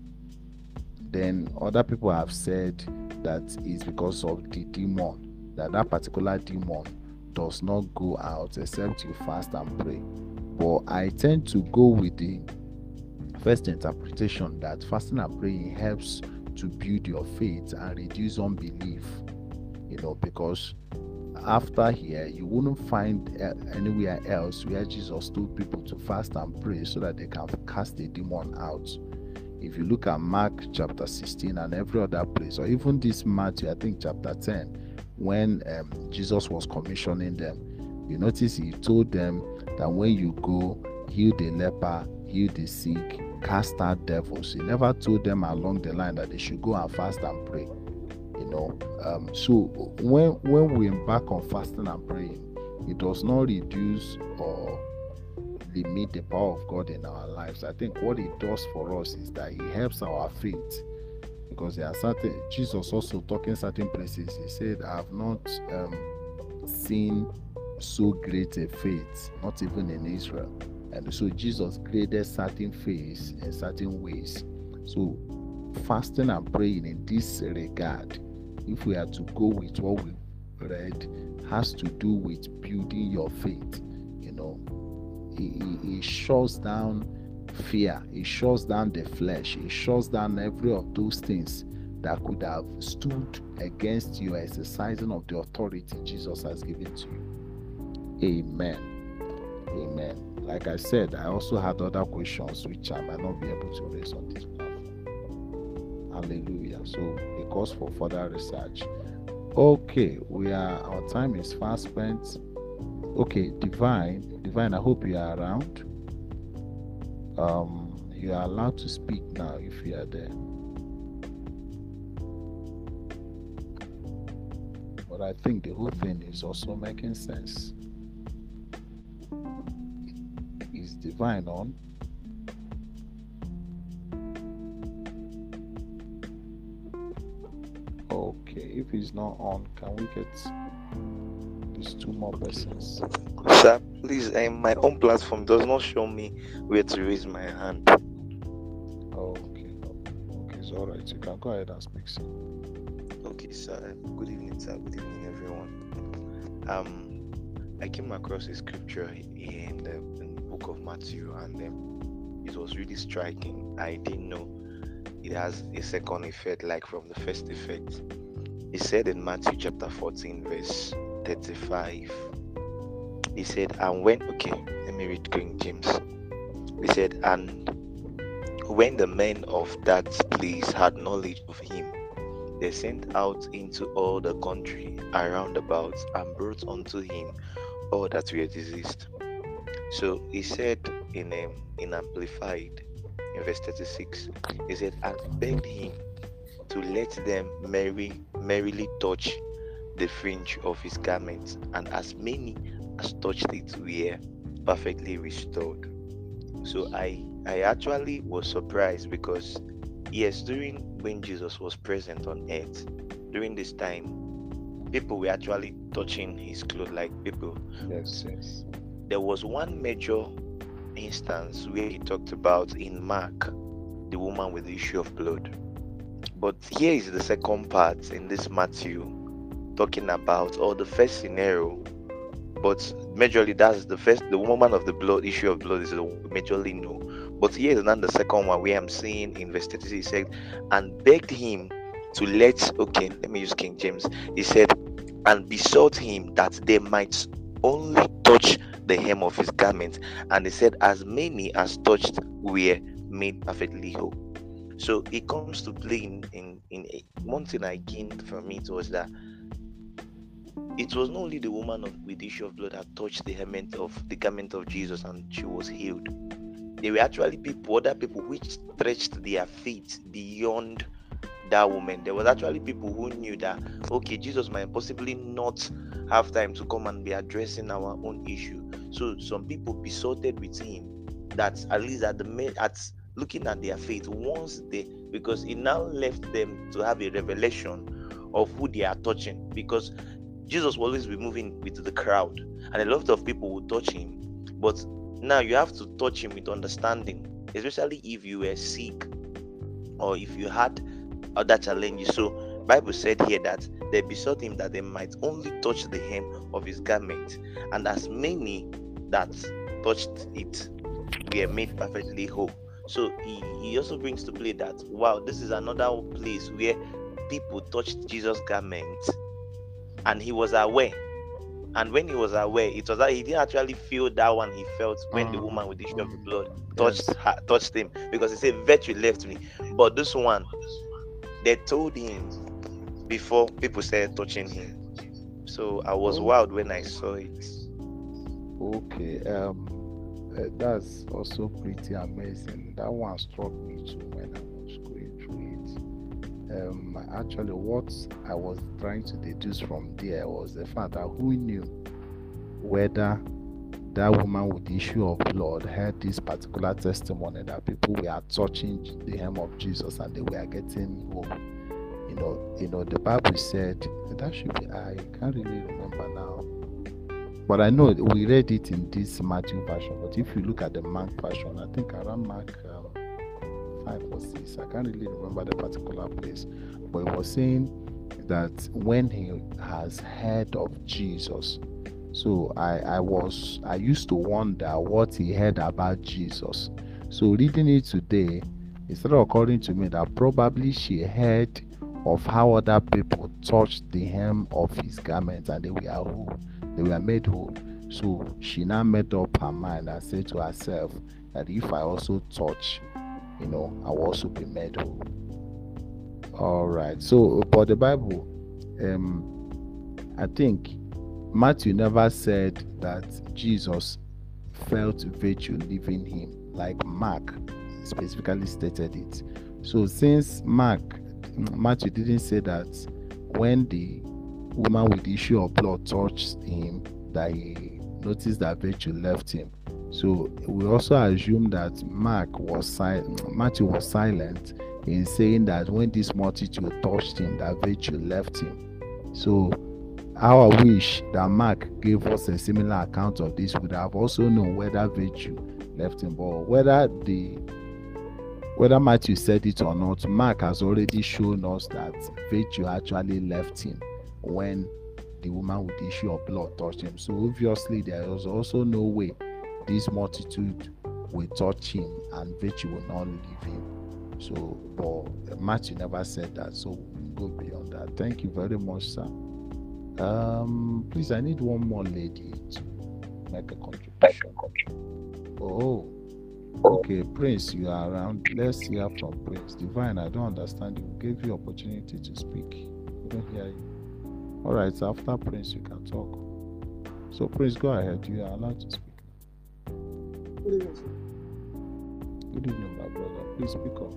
Then other people have said that it's because of the demon, that that particular demon does not go out except you fast and pray. But I tend to go with the first interpretation that fasting and praying helps to build your faith and reduce unbelief, you know, because after here you wouldn't find anywhere else where Jesus told people to fast and pray so that they can cast the demon out. If you look at Mark chapter sixteen and every other place, or even this Matthew, I think chapter ten, when um, Jesus was commissioning them, you notice he told them that when you go, heal the leper, heal the sick, cast out devils. He never told them along the line that they should go and fast and pray. You know, um, so when when we embark on fasting and praying, it does not reduce or limit the power of God in our lives. I think what it does for us is that it helps our faith, because there are certain, Jesus also talking certain places, he said, I have not um, seen so great a faith, not even in Israel. And so Jesus created certain faiths in certain ways. So fasting and praying in this regard, if we are to go with what we read, has to do with building your faith. You know, it, it, it shuts down fear, it shuts down the flesh, it shuts down every of those things that could have stood against you exercising of the authority Jesus has given to you. Amen. Amen. Like I said, I also had other questions which I might not be able to raise on this platform. Hallelujah. So it calls for further research. Okay, we are, our time is fast spent. Okay, Divine, Divine, I hope you are around. Um, you are allowed to speak now if you are there. but I think the whole thing is also making sense. Is Divine on? Okay, if he's not on, can we get these two more persons? Sir, please, um, my own platform does not show me where to raise my hand. Okay, okay, it's all right. You can go ahead and speak, sir. Okay, sir. Good evening, sir. Good evening, everyone. Um, I came across a scripture in the, in the book of Matthew, and um, it was really striking. I didn't know it has a second effect, like from the first effect. It said in Matthew chapter fourteen, verse thirty-five. He said, and when, okay, let me read King James. He said, and when the men of that place had knowledge of him, they sent out into all the country around about and brought unto him all that were diseased. So he said in um, in Amplified, in verse thirty-six, he said, and begged him to let them merry, merrily touch the fringe of his garments, and as many as touched it were perfectly restored. So I I actually was surprised because yes, during when Jesus was present on earth, during this time, people were actually touching his clothes, like people. Yes, yes. There was one major instance where he talked about in Mark, the woman with the issue of blood. But here is the second part in this Matthew, talking about, or the first scenario, but majorly that's the first, the woman of the blood, issue of blood is the majorly no. But here is not the second one where I'm seeing in verse thirty-six, he said, and begged him to let, okay, let me use King James. He said, and besought him that they might only touch the hem of his garment. And he said, as many as touched were made perfectly whole. So it comes to play in, in, in a, one thing I gained from it was that it was not only the woman of, with the issue of blood that touched the garment of the garment of Jesus and she was healed. There were actually people, other people which stretched their feet beyond that woman. There was actually people who knew that, okay, Jesus might possibly not have time to come and be addressing our own issue. So some people besotted with him that at least at the at looking at their faith, once they, because it now left them to have a revelation of who they are touching, because Jesus will always be moving with the crowd and a lot of people will touch him. But now you have to touch him with understanding, especially if you were sick or if you had other challenges. So Bible said here that they besought him that they might only touch the hem of his garment, and as many that touched it were made perfectly whole. So he, he also brings to play that, wow, this is another place where people touched Jesus' garment and he was aware. And when he was aware, it was that he didn't actually feel that one he felt when mm. the woman with the issue of the blood touched yes. her, touched him, because he said, virtue left me. But this one, they told him before people started touching him. So I was oh. wild when I saw it. Okay, um, uh, that's also pretty amazing. That one struck me too when I was going through it. Um, actually, what I was trying to deduce from there was the fact that who knew whether that woman with the issue of blood had this particular testimony that people were touching the hem of Jesus and they were getting whole. You know, you know, the Bible said that should be, I can't really remember now, but I know we read it in this Matthew version. But if you look at the Mark version, I think around Mark um, five or six, I can't really remember the particular place, but it was saying that when he has heard of Jesus, so I, I was I used to wonder what he heard about Jesus. So reading it today, it started occurring to me that probably she heard of how other people touched the hem of his garment and they were whole, they were made whole. So she now made up her mind and said to herself that if I also touch, you know, I will also be made whole. All right. So, but the Bible, um, I think Matthew never said that Jesus felt virtue leaving him, like Mark specifically stated it. So, since Mark, Matthew didn't say that when the woman with the issue of blood touched him, that he noticed that virtue left him. So we also assume that Mark was silent, Matthew was silent in saying that when this multitude touched him, that virtue left him. So how I wish that Mark gave us a similar account of this, would have also known whether virtue left him, but whether the whether Matthew said it or not, Mark has already shown us that virtue actually left him when the woman with the issue of blood touched him. So obviously there was also no way this multitude will touch him and virtue will not leave him. So, but Matthew never said that, so we'll go beyond that. Thank you very much, sir. Um, please, I need one more lady to make a contribution. Oh, okay, Prince, you are around. Let's hear from Prince. Divine, I don't understand you. We gave you opportunity to speak. We don't hear you. All right, so after Prince, you can talk. So, Prince, go ahead. You are allowed to speak. Good evening, sir. Good evening, my brother. Please speak up.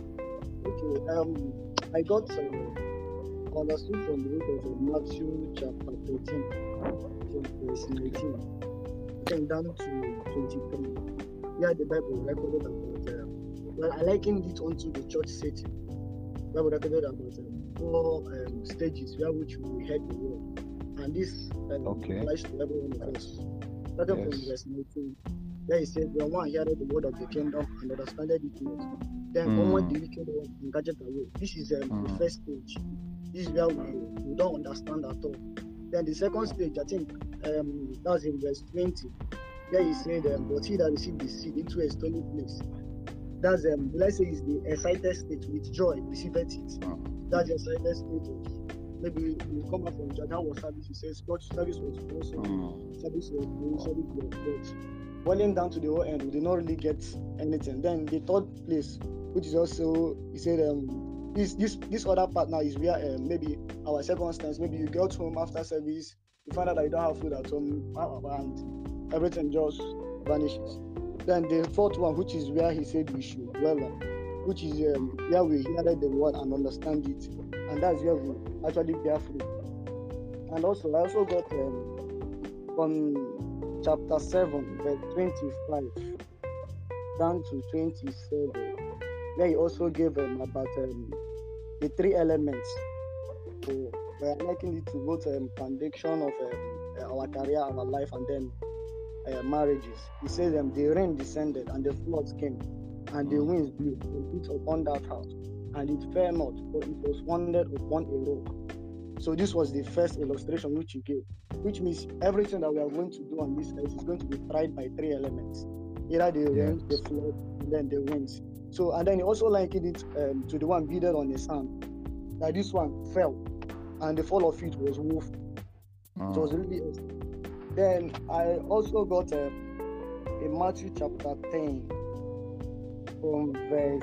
Okay, um, I got some understood from the book of Matthew chapter thirteen, from verse nineteen, then down to twenty-three. Yeah, the Bible recorded about, uh, well, I likened it onto the church setting. The Bible recorded about uh, four um, stages where which we heard the word, and this um, Okay. applies to every one of us. Starting from Yes. verse nineteen, there it says, "The one heard the word of the kingdom and understood it not. Then Mm. onward the wicked one and gadget away." This is um, the Mm. first stage. This is where we, we don't understand at all. Then the second stage, I think, um, that's in verse twenty. There he said, um, "But he that received the seed into a stony place," that's um, let's say is the excited stage with joy, received it. Mm. That's the excited stage of maybe you come out from Jordan was service. He says, "God service was also Mm. service was doing service was good." Boiling down to the whole end, we did not really get anything. Then the third place, which is also, he said, um, this this this other part now is where um, maybe our circumstance, maybe you get home after service, you find out that you don't have food at home, and everything just vanishes. Then the fourth one, which is where he said we should dwell on, which is um, where we hear the word and understand it, and that's where we actually bear fruit. And also, I also got um, from chapter seven, verse twenty-five down to twenty-seven, where he also gave um, about um, the three elements. So we are liking it to both um, foundation of um, our career, our life, and then uh, marriages. He says um, the rain descended and the floods came, and the winds blew and beat upon that house, and it fell not, for it was founded upon a rock. So this was the first illustration which he gave, which means everything that we are going to do on this earth is going to be tried by three elements: either the rain, the flood, and then the winds. So, and then he also likened it um, to the one builded on the sand, that this one fell, and the fall of it was woeful. Mm. It was really awesome. Then I also got uh, in Matthew chapter ten, from verse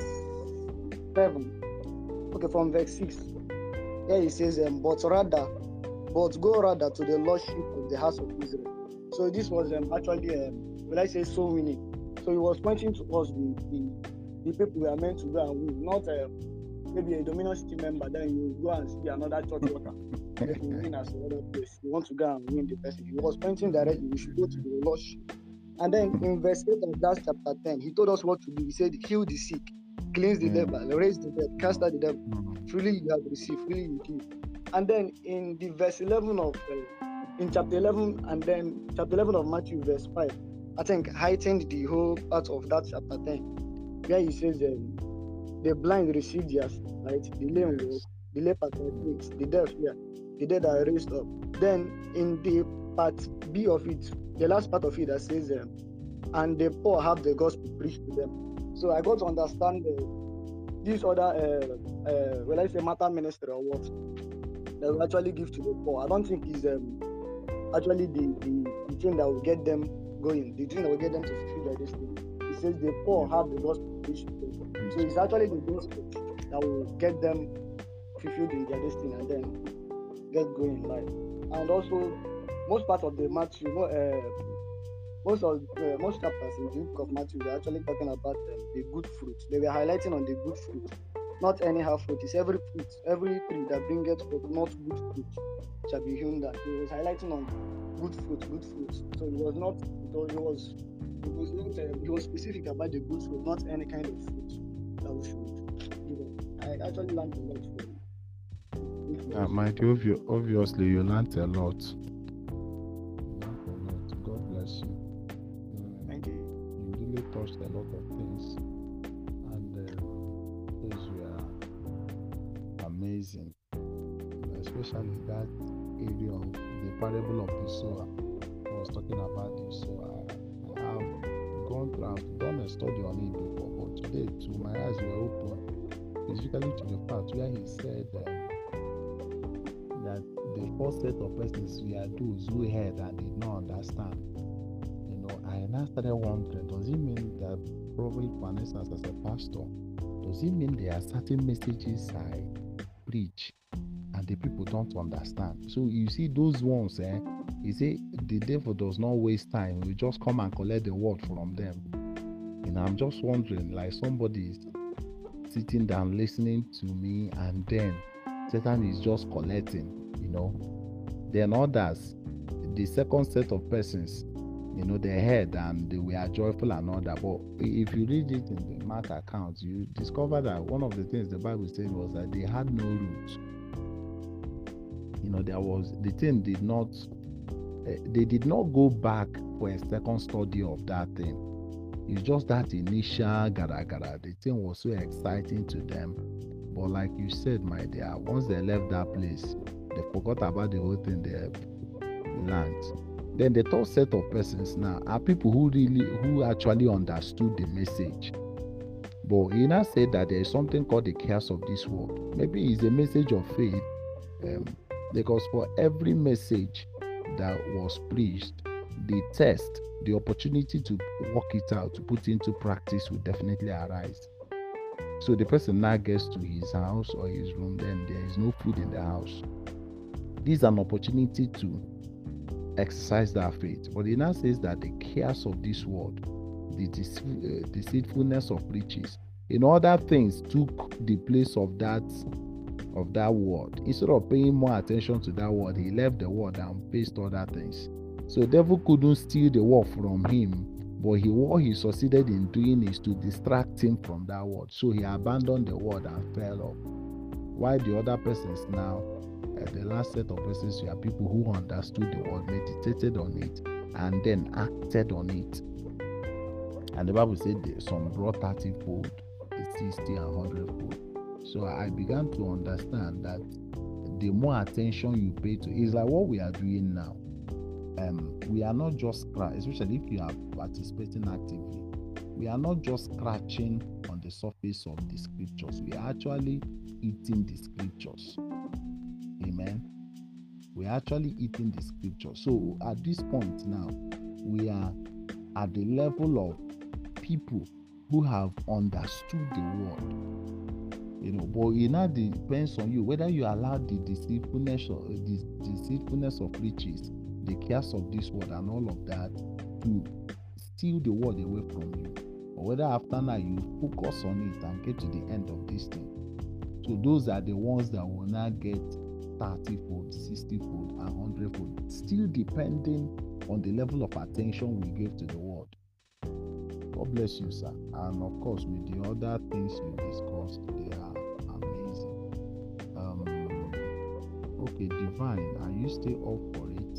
seven. Okay, from verse six. There he says, um, but rather, but go rather to the lordship of the house of Israel. So this was um, actually, um, when I say soul winning, so he was pointing to us the, the, the people we are meant to go and win, not uh, maybe a Dominion City member, then you go and see another church worker. If you win as another place, you want to go and win the person. He was pointing directly, we should go to the lordship. And then in verse eight of that chapter ten, he told us what to do. He said, heal the sick, cleanse the Mm. leper, raise the dead, cast out the devil. Mm. Truly you have received, freely you give. And then in the verse eleven of uh, in chapter eleven, and then chapter eleven of Matthew, verse five, I think heightened the whole part of that chapter ten, where he says, um, the blind receive their sight, right? The lame walk, the leper can speak, the deaf hear, the dead are raised up. Then in the part B of it, the last part of it that says, um, and the poor have the gospel preached to them. So I got to understand uh, this other, uh, uh, well, I say matter ministry or what, that will actually give to the poor. I don't think is um, actually the, the, the thing that will get them going, the thing that will get them to fulfill their destiny. It says the poor have the gospel preached to them. So it's actually the gospel that will get them fulfilled in their destiny and then get going in life. And also, most part of the Matthew, uh, most of uh, most chapters in the book of Matthew, they're actually talking about um, the good fruit. They were highlighting on the good fruit not anyhow fruit. It's every fruit, every tree that bringeth forth not good fruit shall be hewn down. He was highlighting on good fruit, good fruit. So it was not, it was, it was, it was not, uh, he was specific about the good fruit, not any kind of fruit that we should give up. I actually learned a lot from it. Uh, Mike, obvi- obviously you learned a lot. You learned a lot. God bless you. Uh, Thank you. you really touched a lot of things, and uh, those were amazing. Especially that area of the parable of the sower. I was talking about the sower. I have gone through, I've done a study on it before, but today, to my eyes were open, specifically to the part where he said um, that the first set of persons were those who heard and did not understand. You know, I now started wondering, does it mean that probably, for instance, as a pastor, does it mean there are certain messages I preach and the people don't understand? So you see those ones, eh? You see, the devil does not waste time. We just come and collect the word from them. And I'm just wondering, like somebody is sitting down listening to me, and then Satan is just collecting, you know. Then others, the second set of persons, you know, they heard and they were joyful and all that. But if you read it in the Mark account, you discover that one of the things the Bible said was that they had no roots. You know, there was, the thing did not, uh, they did not go back for a second study of that thing. It's just that initial gara gara. The thing was so exciting to them. But like you said, my dear, once they left that place, they forgot about the whole thing they learned. Then the third set of persons now are people who really, who actually understood the message. But he now said that there is something called the chaos of this world. Maybe it's a message of faith, um, because for every message that was preached, the test, the opportunity to work it out, to put into practice will definitely arise. So the person now gets to his house or his room, then there is no food in the house. This is an opportunity to exercise that faith. But he now says that the chaos of this world, the dece- uh, deceitfulness of riches, in other things took the place of that of that word. Instead of paying more attention to that word, he left the word and faced other things. So the devil couldn't steal the word from him, but he, what he succeeded in doing is to distract him from that word. So he abandoned the word and fell off. While the other persons now, uh, the last set of persons were people who understood the word, meditated on it, and then acted on it. And the Bible said that some brought thirty fold, sixty, and one hundred fold. So I began to understand that the more attention you pay to, it's like what we are doing now. Um, we are not just, especially if you are participating actively, we are not just scratching on the surface of the scriptures. We are actually eating the scriptures. Amen. We are actually eating the scriptures. So at this point now, we are at the level of people who have understood the word. You know, but it now depends on you whether you allow the deceitfulness of the deceitfulness of riches, the chaos of this world, and all of that to steal the word away from you, or whether after now you focus on it and get to the end of this thing. So those are the ones that will now get thirty fold, sixty fold, and one hundred fold, still depending on the level of attention we give to the word. God bless you, sir. And of course, with the other things you discussed, they are amazing. Um, okay, Divine, are you still up for it?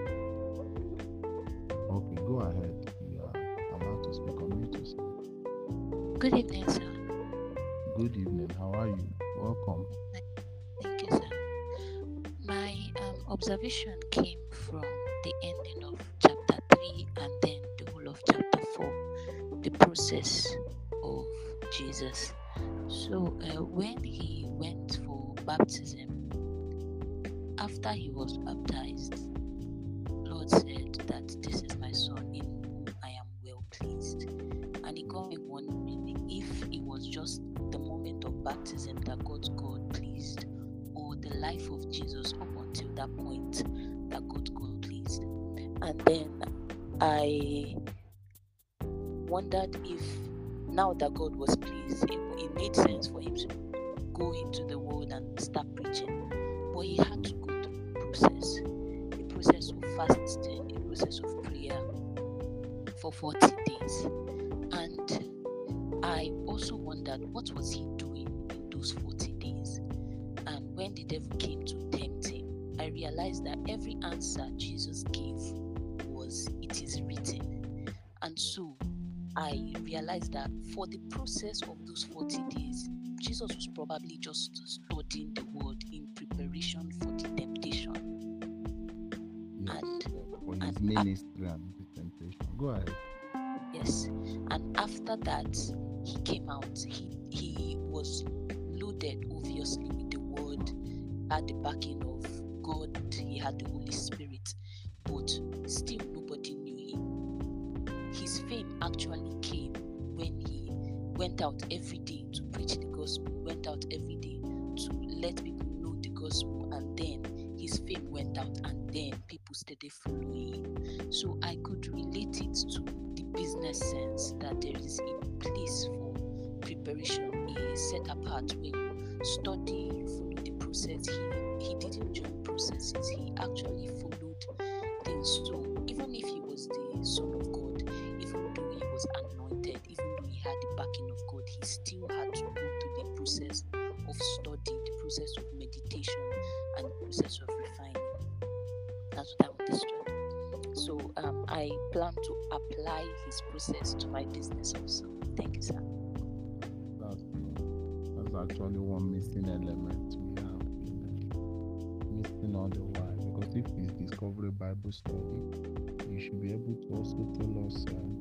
Okay, go ahead. You are allowed to speak on mute yourself. Good evening, sir. Good evening. How are you? Welcome. Thank you, sir. My um, observation came from the ending of chapter three and then the whole of chapter four, the process of Jesus. So uh, when he went for baptism, after he was baptized, Lord said that this is my son in whom I am well pleased. And it got me wondering if it was just the moment of baptism that got God pleased, or the life of Jesus up until that point that got God pleased. And then I wondered if now that God was pleased, it, it made sense for him to go into the world and start preaching. But he had to go through a process, a process of fasting, a process of prayer for forty days. And I also wondered, what was he doing in those forty days? And when the devil came to tempt him, I realized that every answer Jesus gave was, "It is written." And so I realized that for the process of those forty days, Jesus was probably just studying the word in preparation for the temptation. Yes, And, for his and ministry and the temptation. Go ahead. yes, and after that, he came out. He he was loaded, obviously, with the word, had the backing of God, he had the Holy Spirit, but still nobody knew him. His fame actually came when he went out every day to preach the gospel, went out every day to let people know the gospel, and then his fame went out, and then people started following him. So I could relate it to the business sense, that there is a place for preparation, a set apart where you study, you follow the process. He he didn't jump processes, he actually followed things. So even if he was the Son of God, even though he was anointed, even though he had the backing of God, he still had to go through the process of study, the process of meditation, and the process of refining. That's what I understood. So um, I plan to apply his process to my business also. Thank you, sir. That's, that's actually one missing element we have in missing all the while. Because if it's Discovery Bible Study, you should be able to also tell us um,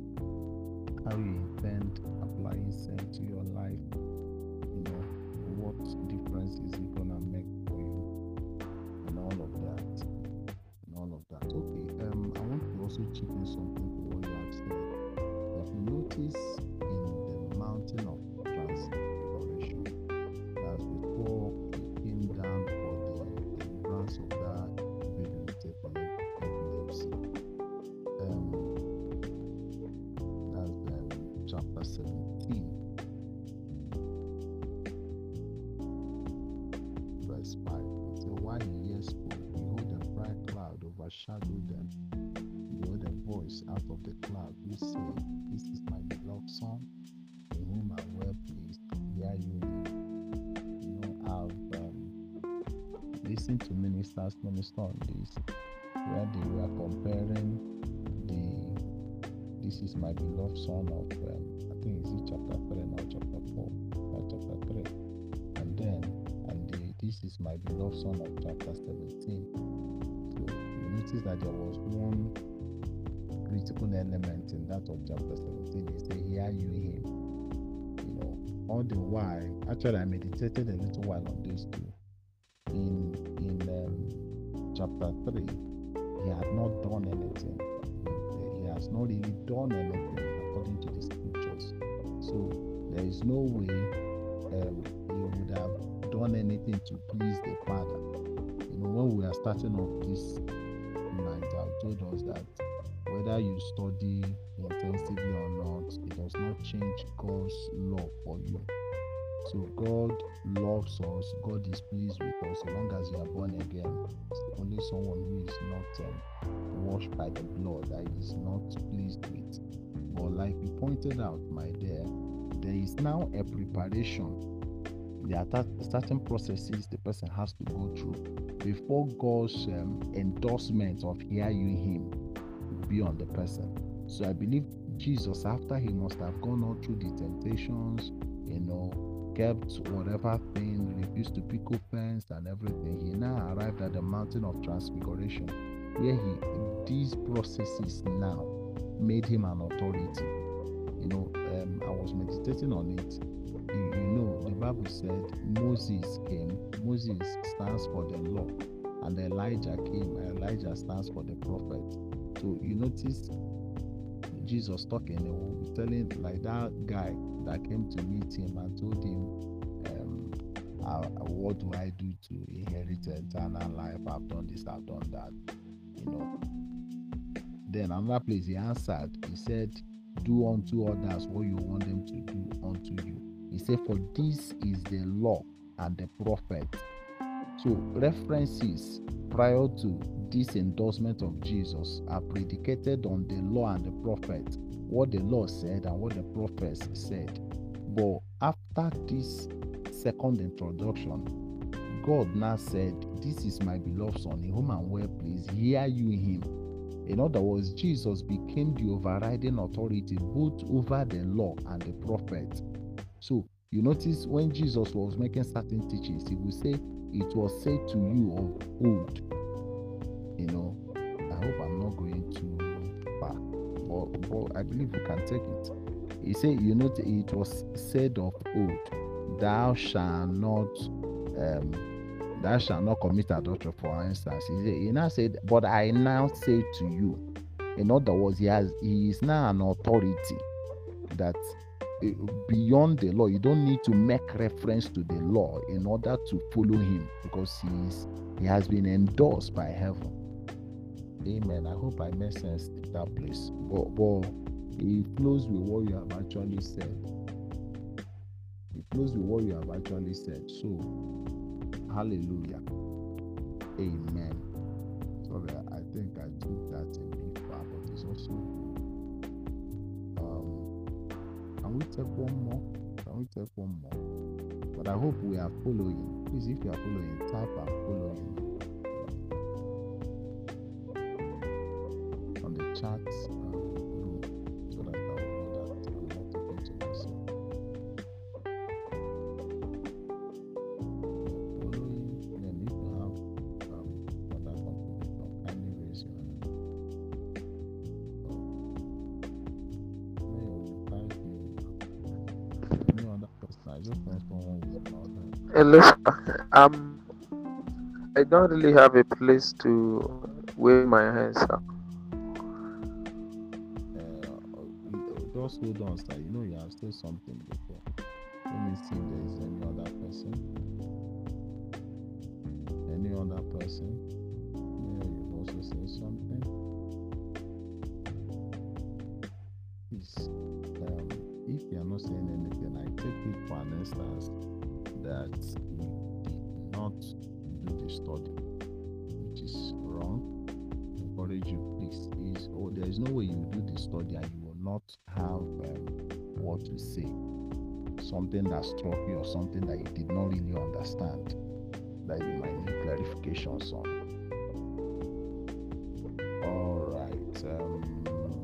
how you intend applying Zen to your life. You know, what difference is it gonna make for you, and all of that, and all of that. Okay, um, I want to also chip in something to what you have said. If you notice in the mountain of transfiguration, that's before he came down for the deliverance of that baby with epilepsy. Um, that's um, chapter seventeen, verse five. So while he yet spoke, behold, a bright cloud overshadowed them. Behold, a voice out of the cloud which said, "This is my beloved Son, in whom I am well pleased. Hear you him." You know, I've um, listened to ministers minister on this, where they were comparing the "This is my beloved Son" of um, I think it's in chapter three now, chapter four, or chapter three, and then and the "This is my beloved Son" of chapter seventeen. So you notice that there was one critical element in that of chapter seventeen. They say, "Hear you him." You know, all the while, actually I meditated a little while on this too. In in um, chapter three, he had not done anything. He, he has not really done anything according to the scriptures. So there is no way um, he would have done anything to please the Father. You know, when we are starting off this night, I told us that whether you study intensively or not, it does not change God's love for you. So God loves us, God is pleased with us, so long as you are born again. It's only someone who is not um, washed by the blood that is not pleased with. But like you pointed out, my dear, there is now a preparation. There are certain processes the person has to go through before God's um, endorsement of "hear you him" be on the person. So I believe Jesus, after he must have gone all through the temptations, you know, kept whatever thing, refused to pick offense and everything, he now arrived at the mountain of transfiguration, where he these processes now made him an authority. You know, um, I was meditating on it. You, you know, the Bible said Moses came. Moses stands for the law, and Elijah came. And Elijah stands for the prophet. So you notice Jesus talking, he was telling like that guy that came to meet him and told him, um, uh, "What do I do to inherit eternal life? I've done this, I've done that." You know. Then another place he answered, he said, "Do unto others what you want them to do unto you." He said, for this is the law and the prophet. So references prior to this endorsement of Jesus are predicated on the law and the prophet, what the law said and what the prophets said. But after this second introduction, God now said, this is my beloved son, in whom I'm well pleased, hear you him. In other words, Jesus became the overriding authority both over the law and the prophet. So you notice when Jesus was making certain teachings, he would say, it was said to you of old. You know, I hope I'm not going too far, but, but I believe we can take it. He said, you know, it was said of old, thou shalt not, um, thou shalt not commit adultery, for instance. He, said, he now said, but I now say to you. In other words, he has, he is now an authority that beyond the law, you don't need to make reference to the law in order to follow him, because he is, he has been endorsed by heaven. Amen. I hope I made sense in that place. But, but it flows with what you have actually said. It flows with what you have actually said. So, hallelujah. Amen. Sorry, I think I took that a bit far, but it's also. Um, can we take one more? Can we take one more? But I hope we are following. Please, if you are following, type I'm following on the chat uh, room, so that I will know that I'm not talking to myself. Following, then if you have um, other contribution, kindly raise your hand. Any other person? I just want someone with another. Hello, sir. Um, I don't really have a place to wave my hands, sir. Just hold on, sir. You know you have said something before. Let me see if there is any other person. Any other person? Yeah, you've also said something. Please, um, if you are not saying anything, I take it for an instance that you did not do the study, which is wrong. I encourage you, please. Is oh, there is no way you do the study and you will not have um, what to say, something that struck you or something that you did not really understand, that you might need clarifications on. All right. Um,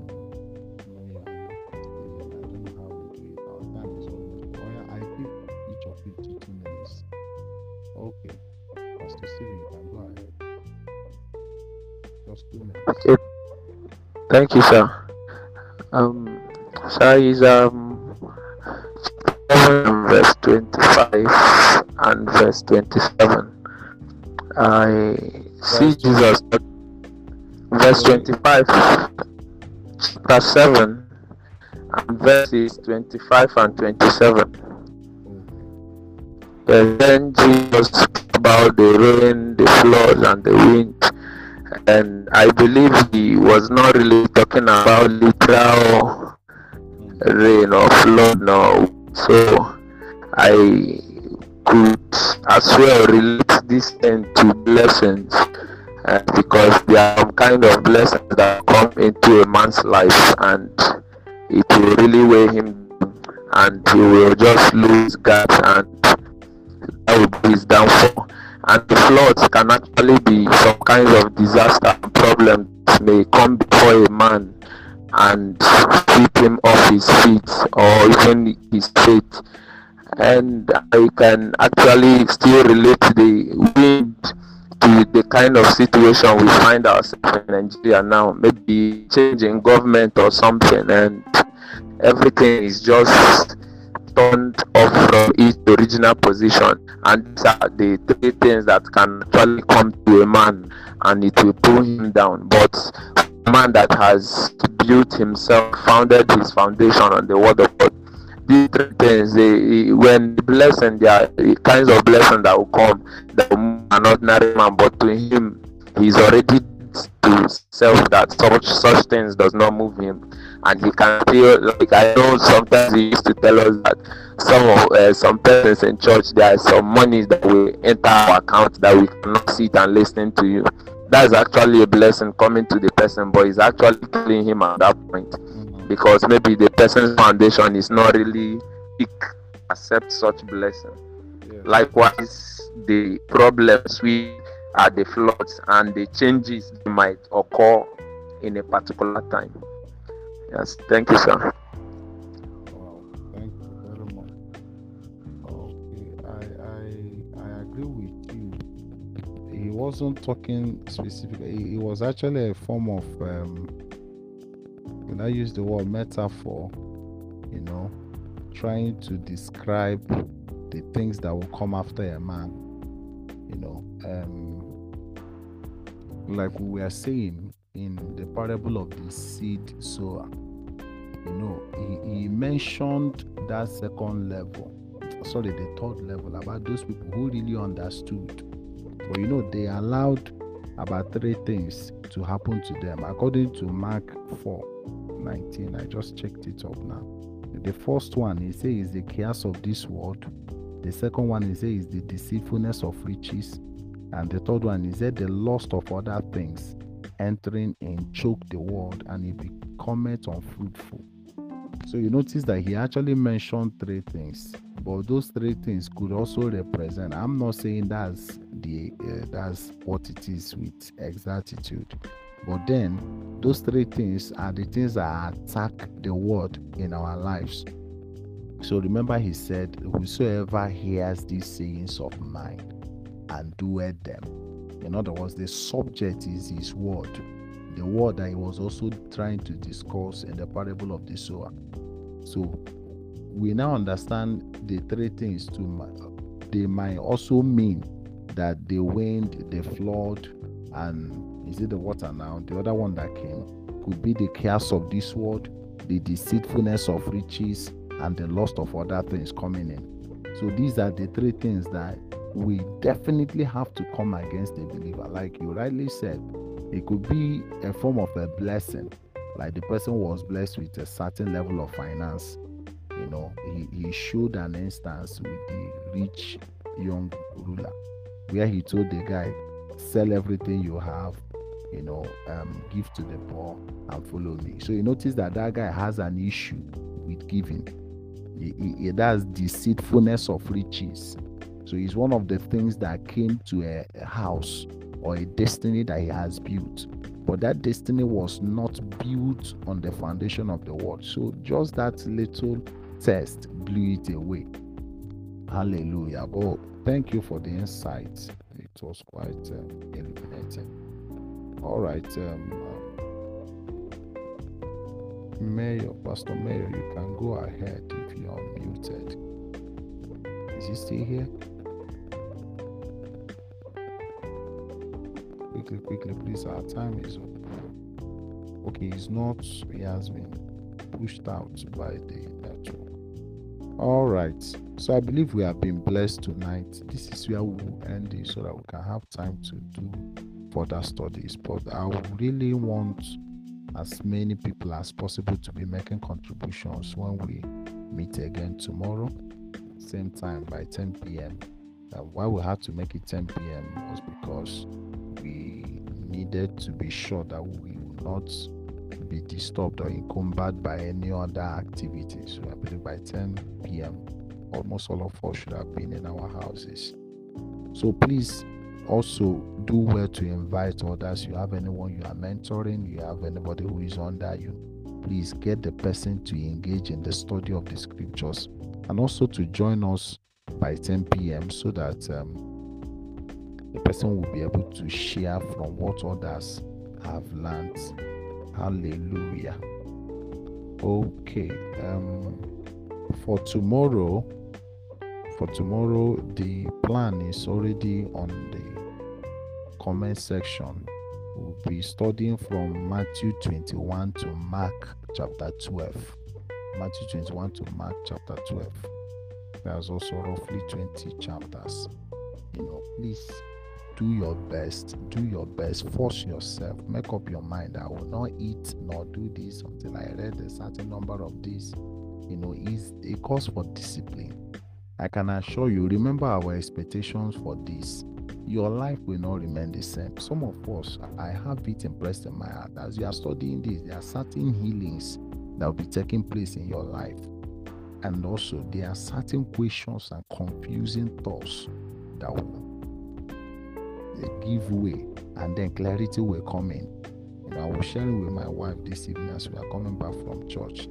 I don't know how we do it. Our time is almost. Oh yeah, I give each of you two, two minutes. Okay, Pastor Stephen, you can go ahead. Just two minutes. Okay. Thank you, sir. Um, so is um verse twenty-five and verse twenty-seven. I see Jesus. Verse twenty-five, chapter seven, and verses twenty-five and twenty-seven. And then Jesus spoke about the rain, the floods, and the wind. And I believe he was not really talking about literal rain or flood, no. So I could as well relate this into blessings, uh, because there are some kind of blessings that come into a man's life and it will really weigh him down, and he will just lose God, and that will be his downfall. And the floods can actually be some kinds of disaster and problems that may come before a man and sweep him off his feet or even his faith. And I can actually still relate the wind to the kind of situation we find ourselves in Nigeria now. Maybe changing government or something, and everything is just turned off from its original position, and these are the three things that can actually come to a man and it will pull him down. But a man that has built himself, founded his foundation on the word of God, these three things, they, when the blessing, there are the kinds of blessing that will come that will move an ordinary man, but to him, he's already to himself that such such things does not move him, and he can feel like, I know sometimes he used to tell us that some of uh, some persons in church, there are some monies that will enter our account that we cannot sit and listen to you. That's actually a blessing coming to the person, but it's actually killing him at that point, Mm. because maybe the person's foundation is not really big to accept such blessing. Yes. Likewise, the problems we are the floods and the changes that might occur in a particular time. Yes, thank you, sir. Wow, thank you very much. Okay, I I I agree with you. He wasn't talking specifically. It was actually a form of um, when I use the word metaphor, you know, trying to describe the things that will come after a man. You know, um, like we were saying in the parable of the seed sower. You know, he, he mentioned that second level, sorry, the third level, about those people who really understood. But you know, they allowed about three things to happen to them. According to Mark four nineteen, I just checked it up now. The first one, he says, is the chaos of this world. The second one, he says, is the deceitfulness of riches. And the third one, he said, the lust of other things entering and choke the world, and it becometh unfruitful. So you notice that he actually mentioned three things, but those three things could also represent. I'm not saying that's the uh, that's what it is with exactitude, but then those three things are the things that attack the word in our lives. So remember, he said, "Whosoever hears these sayings of mine and doeth them." In other words, the subject is his word, the word that he was also trying to discuss in the parable of the sower. So we now understand the three things too. They might also mean that the wind, the flood, and is it the water now? The other one that came could be the chaos of this world, the deceitfulness of riches, and the lust of other things coming in. So these are the three things that we definitely have to come against the believer. Like you rightly said, it could be a form of a blessing, like the person was blessed with a certain level of finance. You know, he, he showed an instance with the rich young ruler where he told the guy, sell everything you have, you know, um, give to the poor and follow me. So you notice that that guy has an issue with giving. He, he, he does deceitfulness of riches. So it's one of the things that came to a, a house or a destiny that he has built. But that destiny was not built on the foundation of the word. So just that little test blew it away. Hallelujah. But thank you for the insight. It was quite um, illuminating. All right. Um, um, Mayor, Pastor Mayor, you can go ahead if you're unmuted. Is he still here? Quickly, quickly, please. Our time is up. Okay, he's not. He has been pushed out by the network. All right. So I believe we have been blessed tonight. This is where we will end it so that we can have time to do further studies. But I would really want as many people as possible to be making contributions when we meet again tomorrow, same time by ten p.m. Uh, why we had to make it ten p.m. was because we needed to be sure that we will not be disturbed or encumbered by any other activities. So I believe by ten p.m. almost all of us should have been in our houses. So please also do well to invite others. You have anyone you are mentoring, you have anybody who is under you, please get the person to engage in the study of the scriptures and also to join us by ten p.m. so that um, the person will be able to share from what others have learned. Hallelujah. Okay. Um, for tomorrow, for tomorrow, the plan is already on the comment section. We'll be studying from Matthew twenty-one to Mark chapter twelve. Matthew twenty-one to Mark chapter twelve. There's also roughly twenty chapters. You know, please do your best, do your best, force yourself, make up your mind. I will not eat nor do this until I read a certain number of this. You know, it's a cause for discipline. I can assure you, remember our expectations for this. Your life will not remain the same. Some of us, I have it impressed in my heart. As you are studying this, there are certain healings that will be taking place in your life. And also, there are certain questions and confusing thoughts that will give way, and then clarity will come in. You know, I was sharing with my wife this evening as we are coming back from church.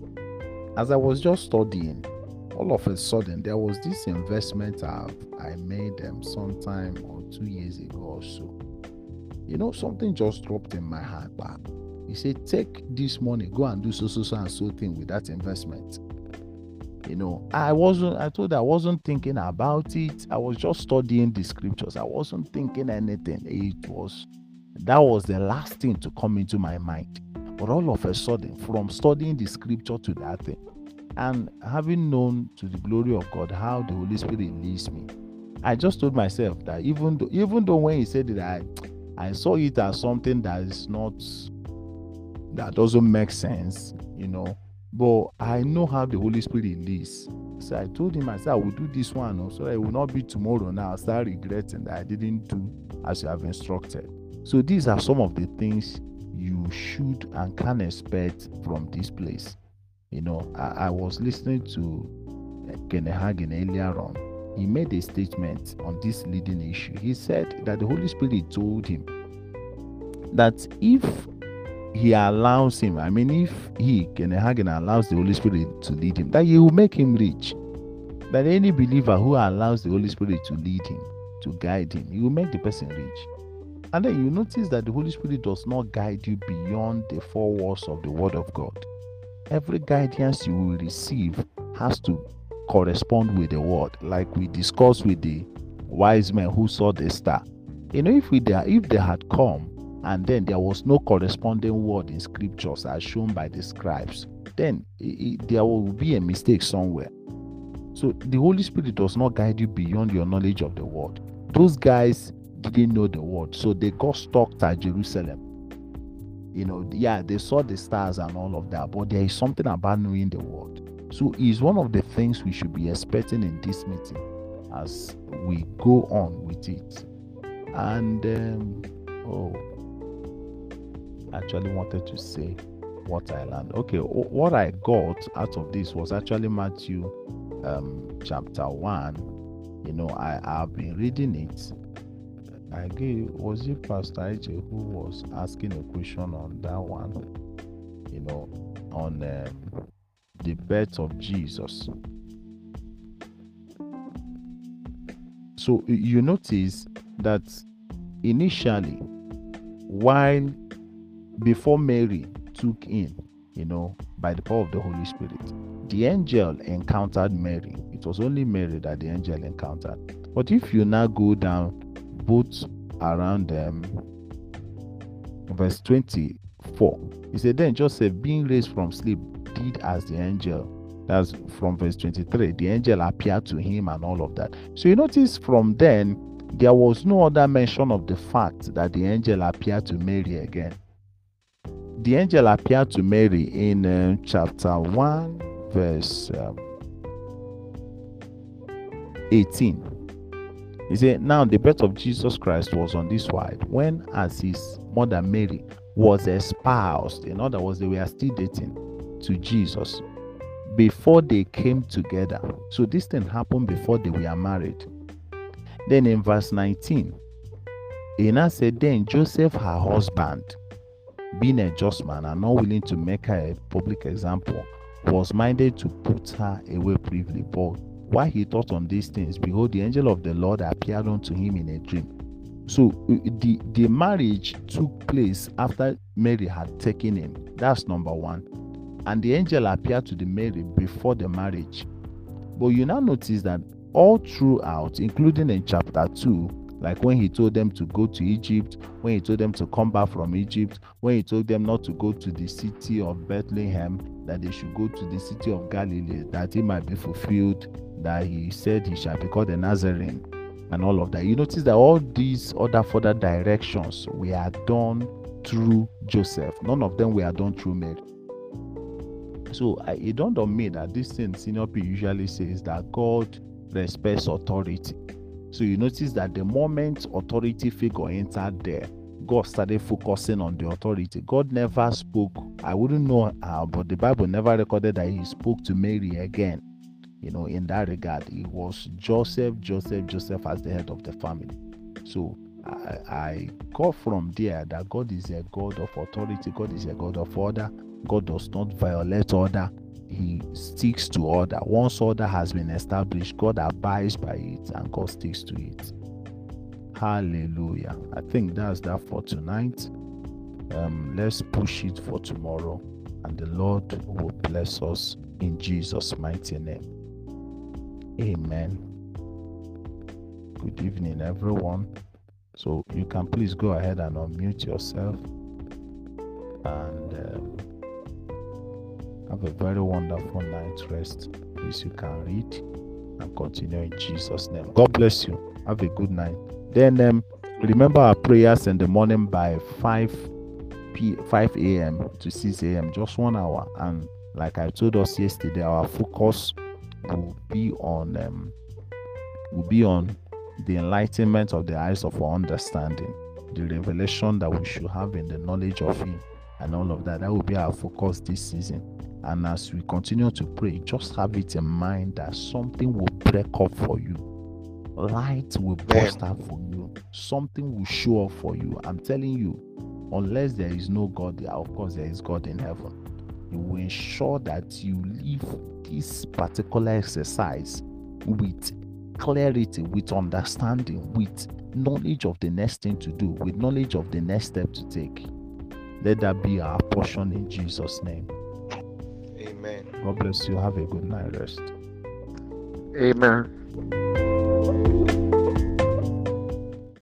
As I was just studying, all of a sudden, there was this investment I've, I made them sometime or two years ago or so. You know, something just dropped in my heart back. He said, take this money, go and do so, so, so, and so thing with that investment. You know, I wasn't, I told her I wasn't thinking about it. I was just studying the scriptures. I wasn't thinking anything. It was, that was the last thing to come into my mind. But all of a sudden, from studying the scripture to that thing, and having known to the glory of God how the Holy Spirit leads me, I just told myself that even though, even though when he said it, I, I saw it as something that is not, that doesn't make sense, you know, but I know how the Holy Spirit leads. So I told him, I said, I will do this one, so it will not be tomorrow now. I start regretting that I didn't do as you have instructed. So these are some of the things you should and can expect from this place. You know, I, I was listening to Kenneth Hagin earlier on. He made a statement on this leading issue. He said that the Holy Spirit told him that if he allows him, I mean, if he, Kenneth Hagin, allows the Holy Spirit to lead him, that he will make him rich. That any believer who allows the Holy Spirit to lead him, to guide him, he will make the person rich. And then you notice that the Holy Spirit does not guide you beyond the four walls of the Word of God. Every guidance you will receive has to correspond with the Word, like we discussed with the wise men who saw the star. You know, if we if they had come and then there was no corresponding word in scriptures as shown by the scribes, then it, it, there will be a mistake somewhere. So the Holy Spirit does not guide you beyond your knowledge of the Word. Those guys didn't know the Word, so they got stuck at Jerusalem. You know, yeah, they saw the stars and all of that, but there is something about knowing the Word. So it's one of the things we should be expecting in this meeting as we go on with it. And um, oh, I actually wanted to say what I learned. Okay, what I got out of this was actually Matthew um, chapter one. You know, I have been reading it. I gave, was it Pastor I J who was asking a question on that one, you know, on um, the birth of Jesus. So you notice that initially, while before Mary took in, you know, by the power of the Holy Spirit, the angel encountered Mary. It was only Mary that the angel encountered. But if you now go down both around um, verse twenty-four, he said, then Joseph, being raised from sleep, did as the angel. That's from verse twenty-three. The angel appeared to him and all of that. So you notice from then, there was no other mention of the fact that the angel appeared to Mary again. The angel appeared to Mary in uh, chapter one, verse um, eighteen. He said, now the birth of Jesus Christ was on this wise, when as his mother Mary was espoused, in other words, they were still dating, to Jesus before they came together. So this thing happened before they were married. Then in verse nineteen, he now said, then Joseph, her husband, being a just man and not willing to make her a public example, was minded to put her away privily. But while he thought on these things, behold, the angel of the Lord appeared unto him in a dream. So the, the marriage took place after Mary had taken him. That's number one. And the angel appeared to the Mary before the marriage. But you now notice that all throughout, including in chapter two, like when he told them to go to Egypt, when he told them to come back from Egypt, when he told them not to go to the city of Bethlehem, that they should go to the city of Galilee, that it might be fulfilled, that he said he shall be called a Nazarene. and all of that. You notice that all these other further directions were done through Joseph. None of them were done through Mary. So I, it dawned on me that this thing Senior P usually says that God respects authority. So you notice that the moment authority figure entered there, God started focusing on the authority. God never spoke. I wouldn't know how, but the Bible never recorded that he spoke to Mary again. You know, in that regard, it was Joseph, Joseph, Joseph as the head of the family. So I, I got from there that God is a God of authority. God is a God of order. God does not violate order. He sticks to order. Once order has been established, God abides by it and God sticks to it. Hallelujah. I think that's that for tonight. Um, let's push it for tomorrow, and the Lord will bless us in Jesus' mighty name. Amen. Good evening, everyone. So you can please go ahead and unmute yourself and um, have a very wonderful night's rest. Please, you can read and continue in Jesus' name. God bless you. Have a good night. Then um, remember our prayers in the morning by five a.m. to six a.m. Just one hour. And like I told us yesterday, our focus will be on um, will be on the enlightenment of the eyes of our understanding, the revelation that we should have in the knowledge of Him, and all of that. That will be our focus this season. And as we continue to pray, just have it in mind that something will break up for you. Light will burst out for you. Something will show up for you. I'm telling you, unless there is no God there, of course there is God in heaven. You will ensure that you live this particular exercise with clarity, with understanding, with knowledge of the next thing to do, with knowledge of the next step to take. Let that be our portion in Jesus' name. Amen. God bless you. Have a good night rest. Amen.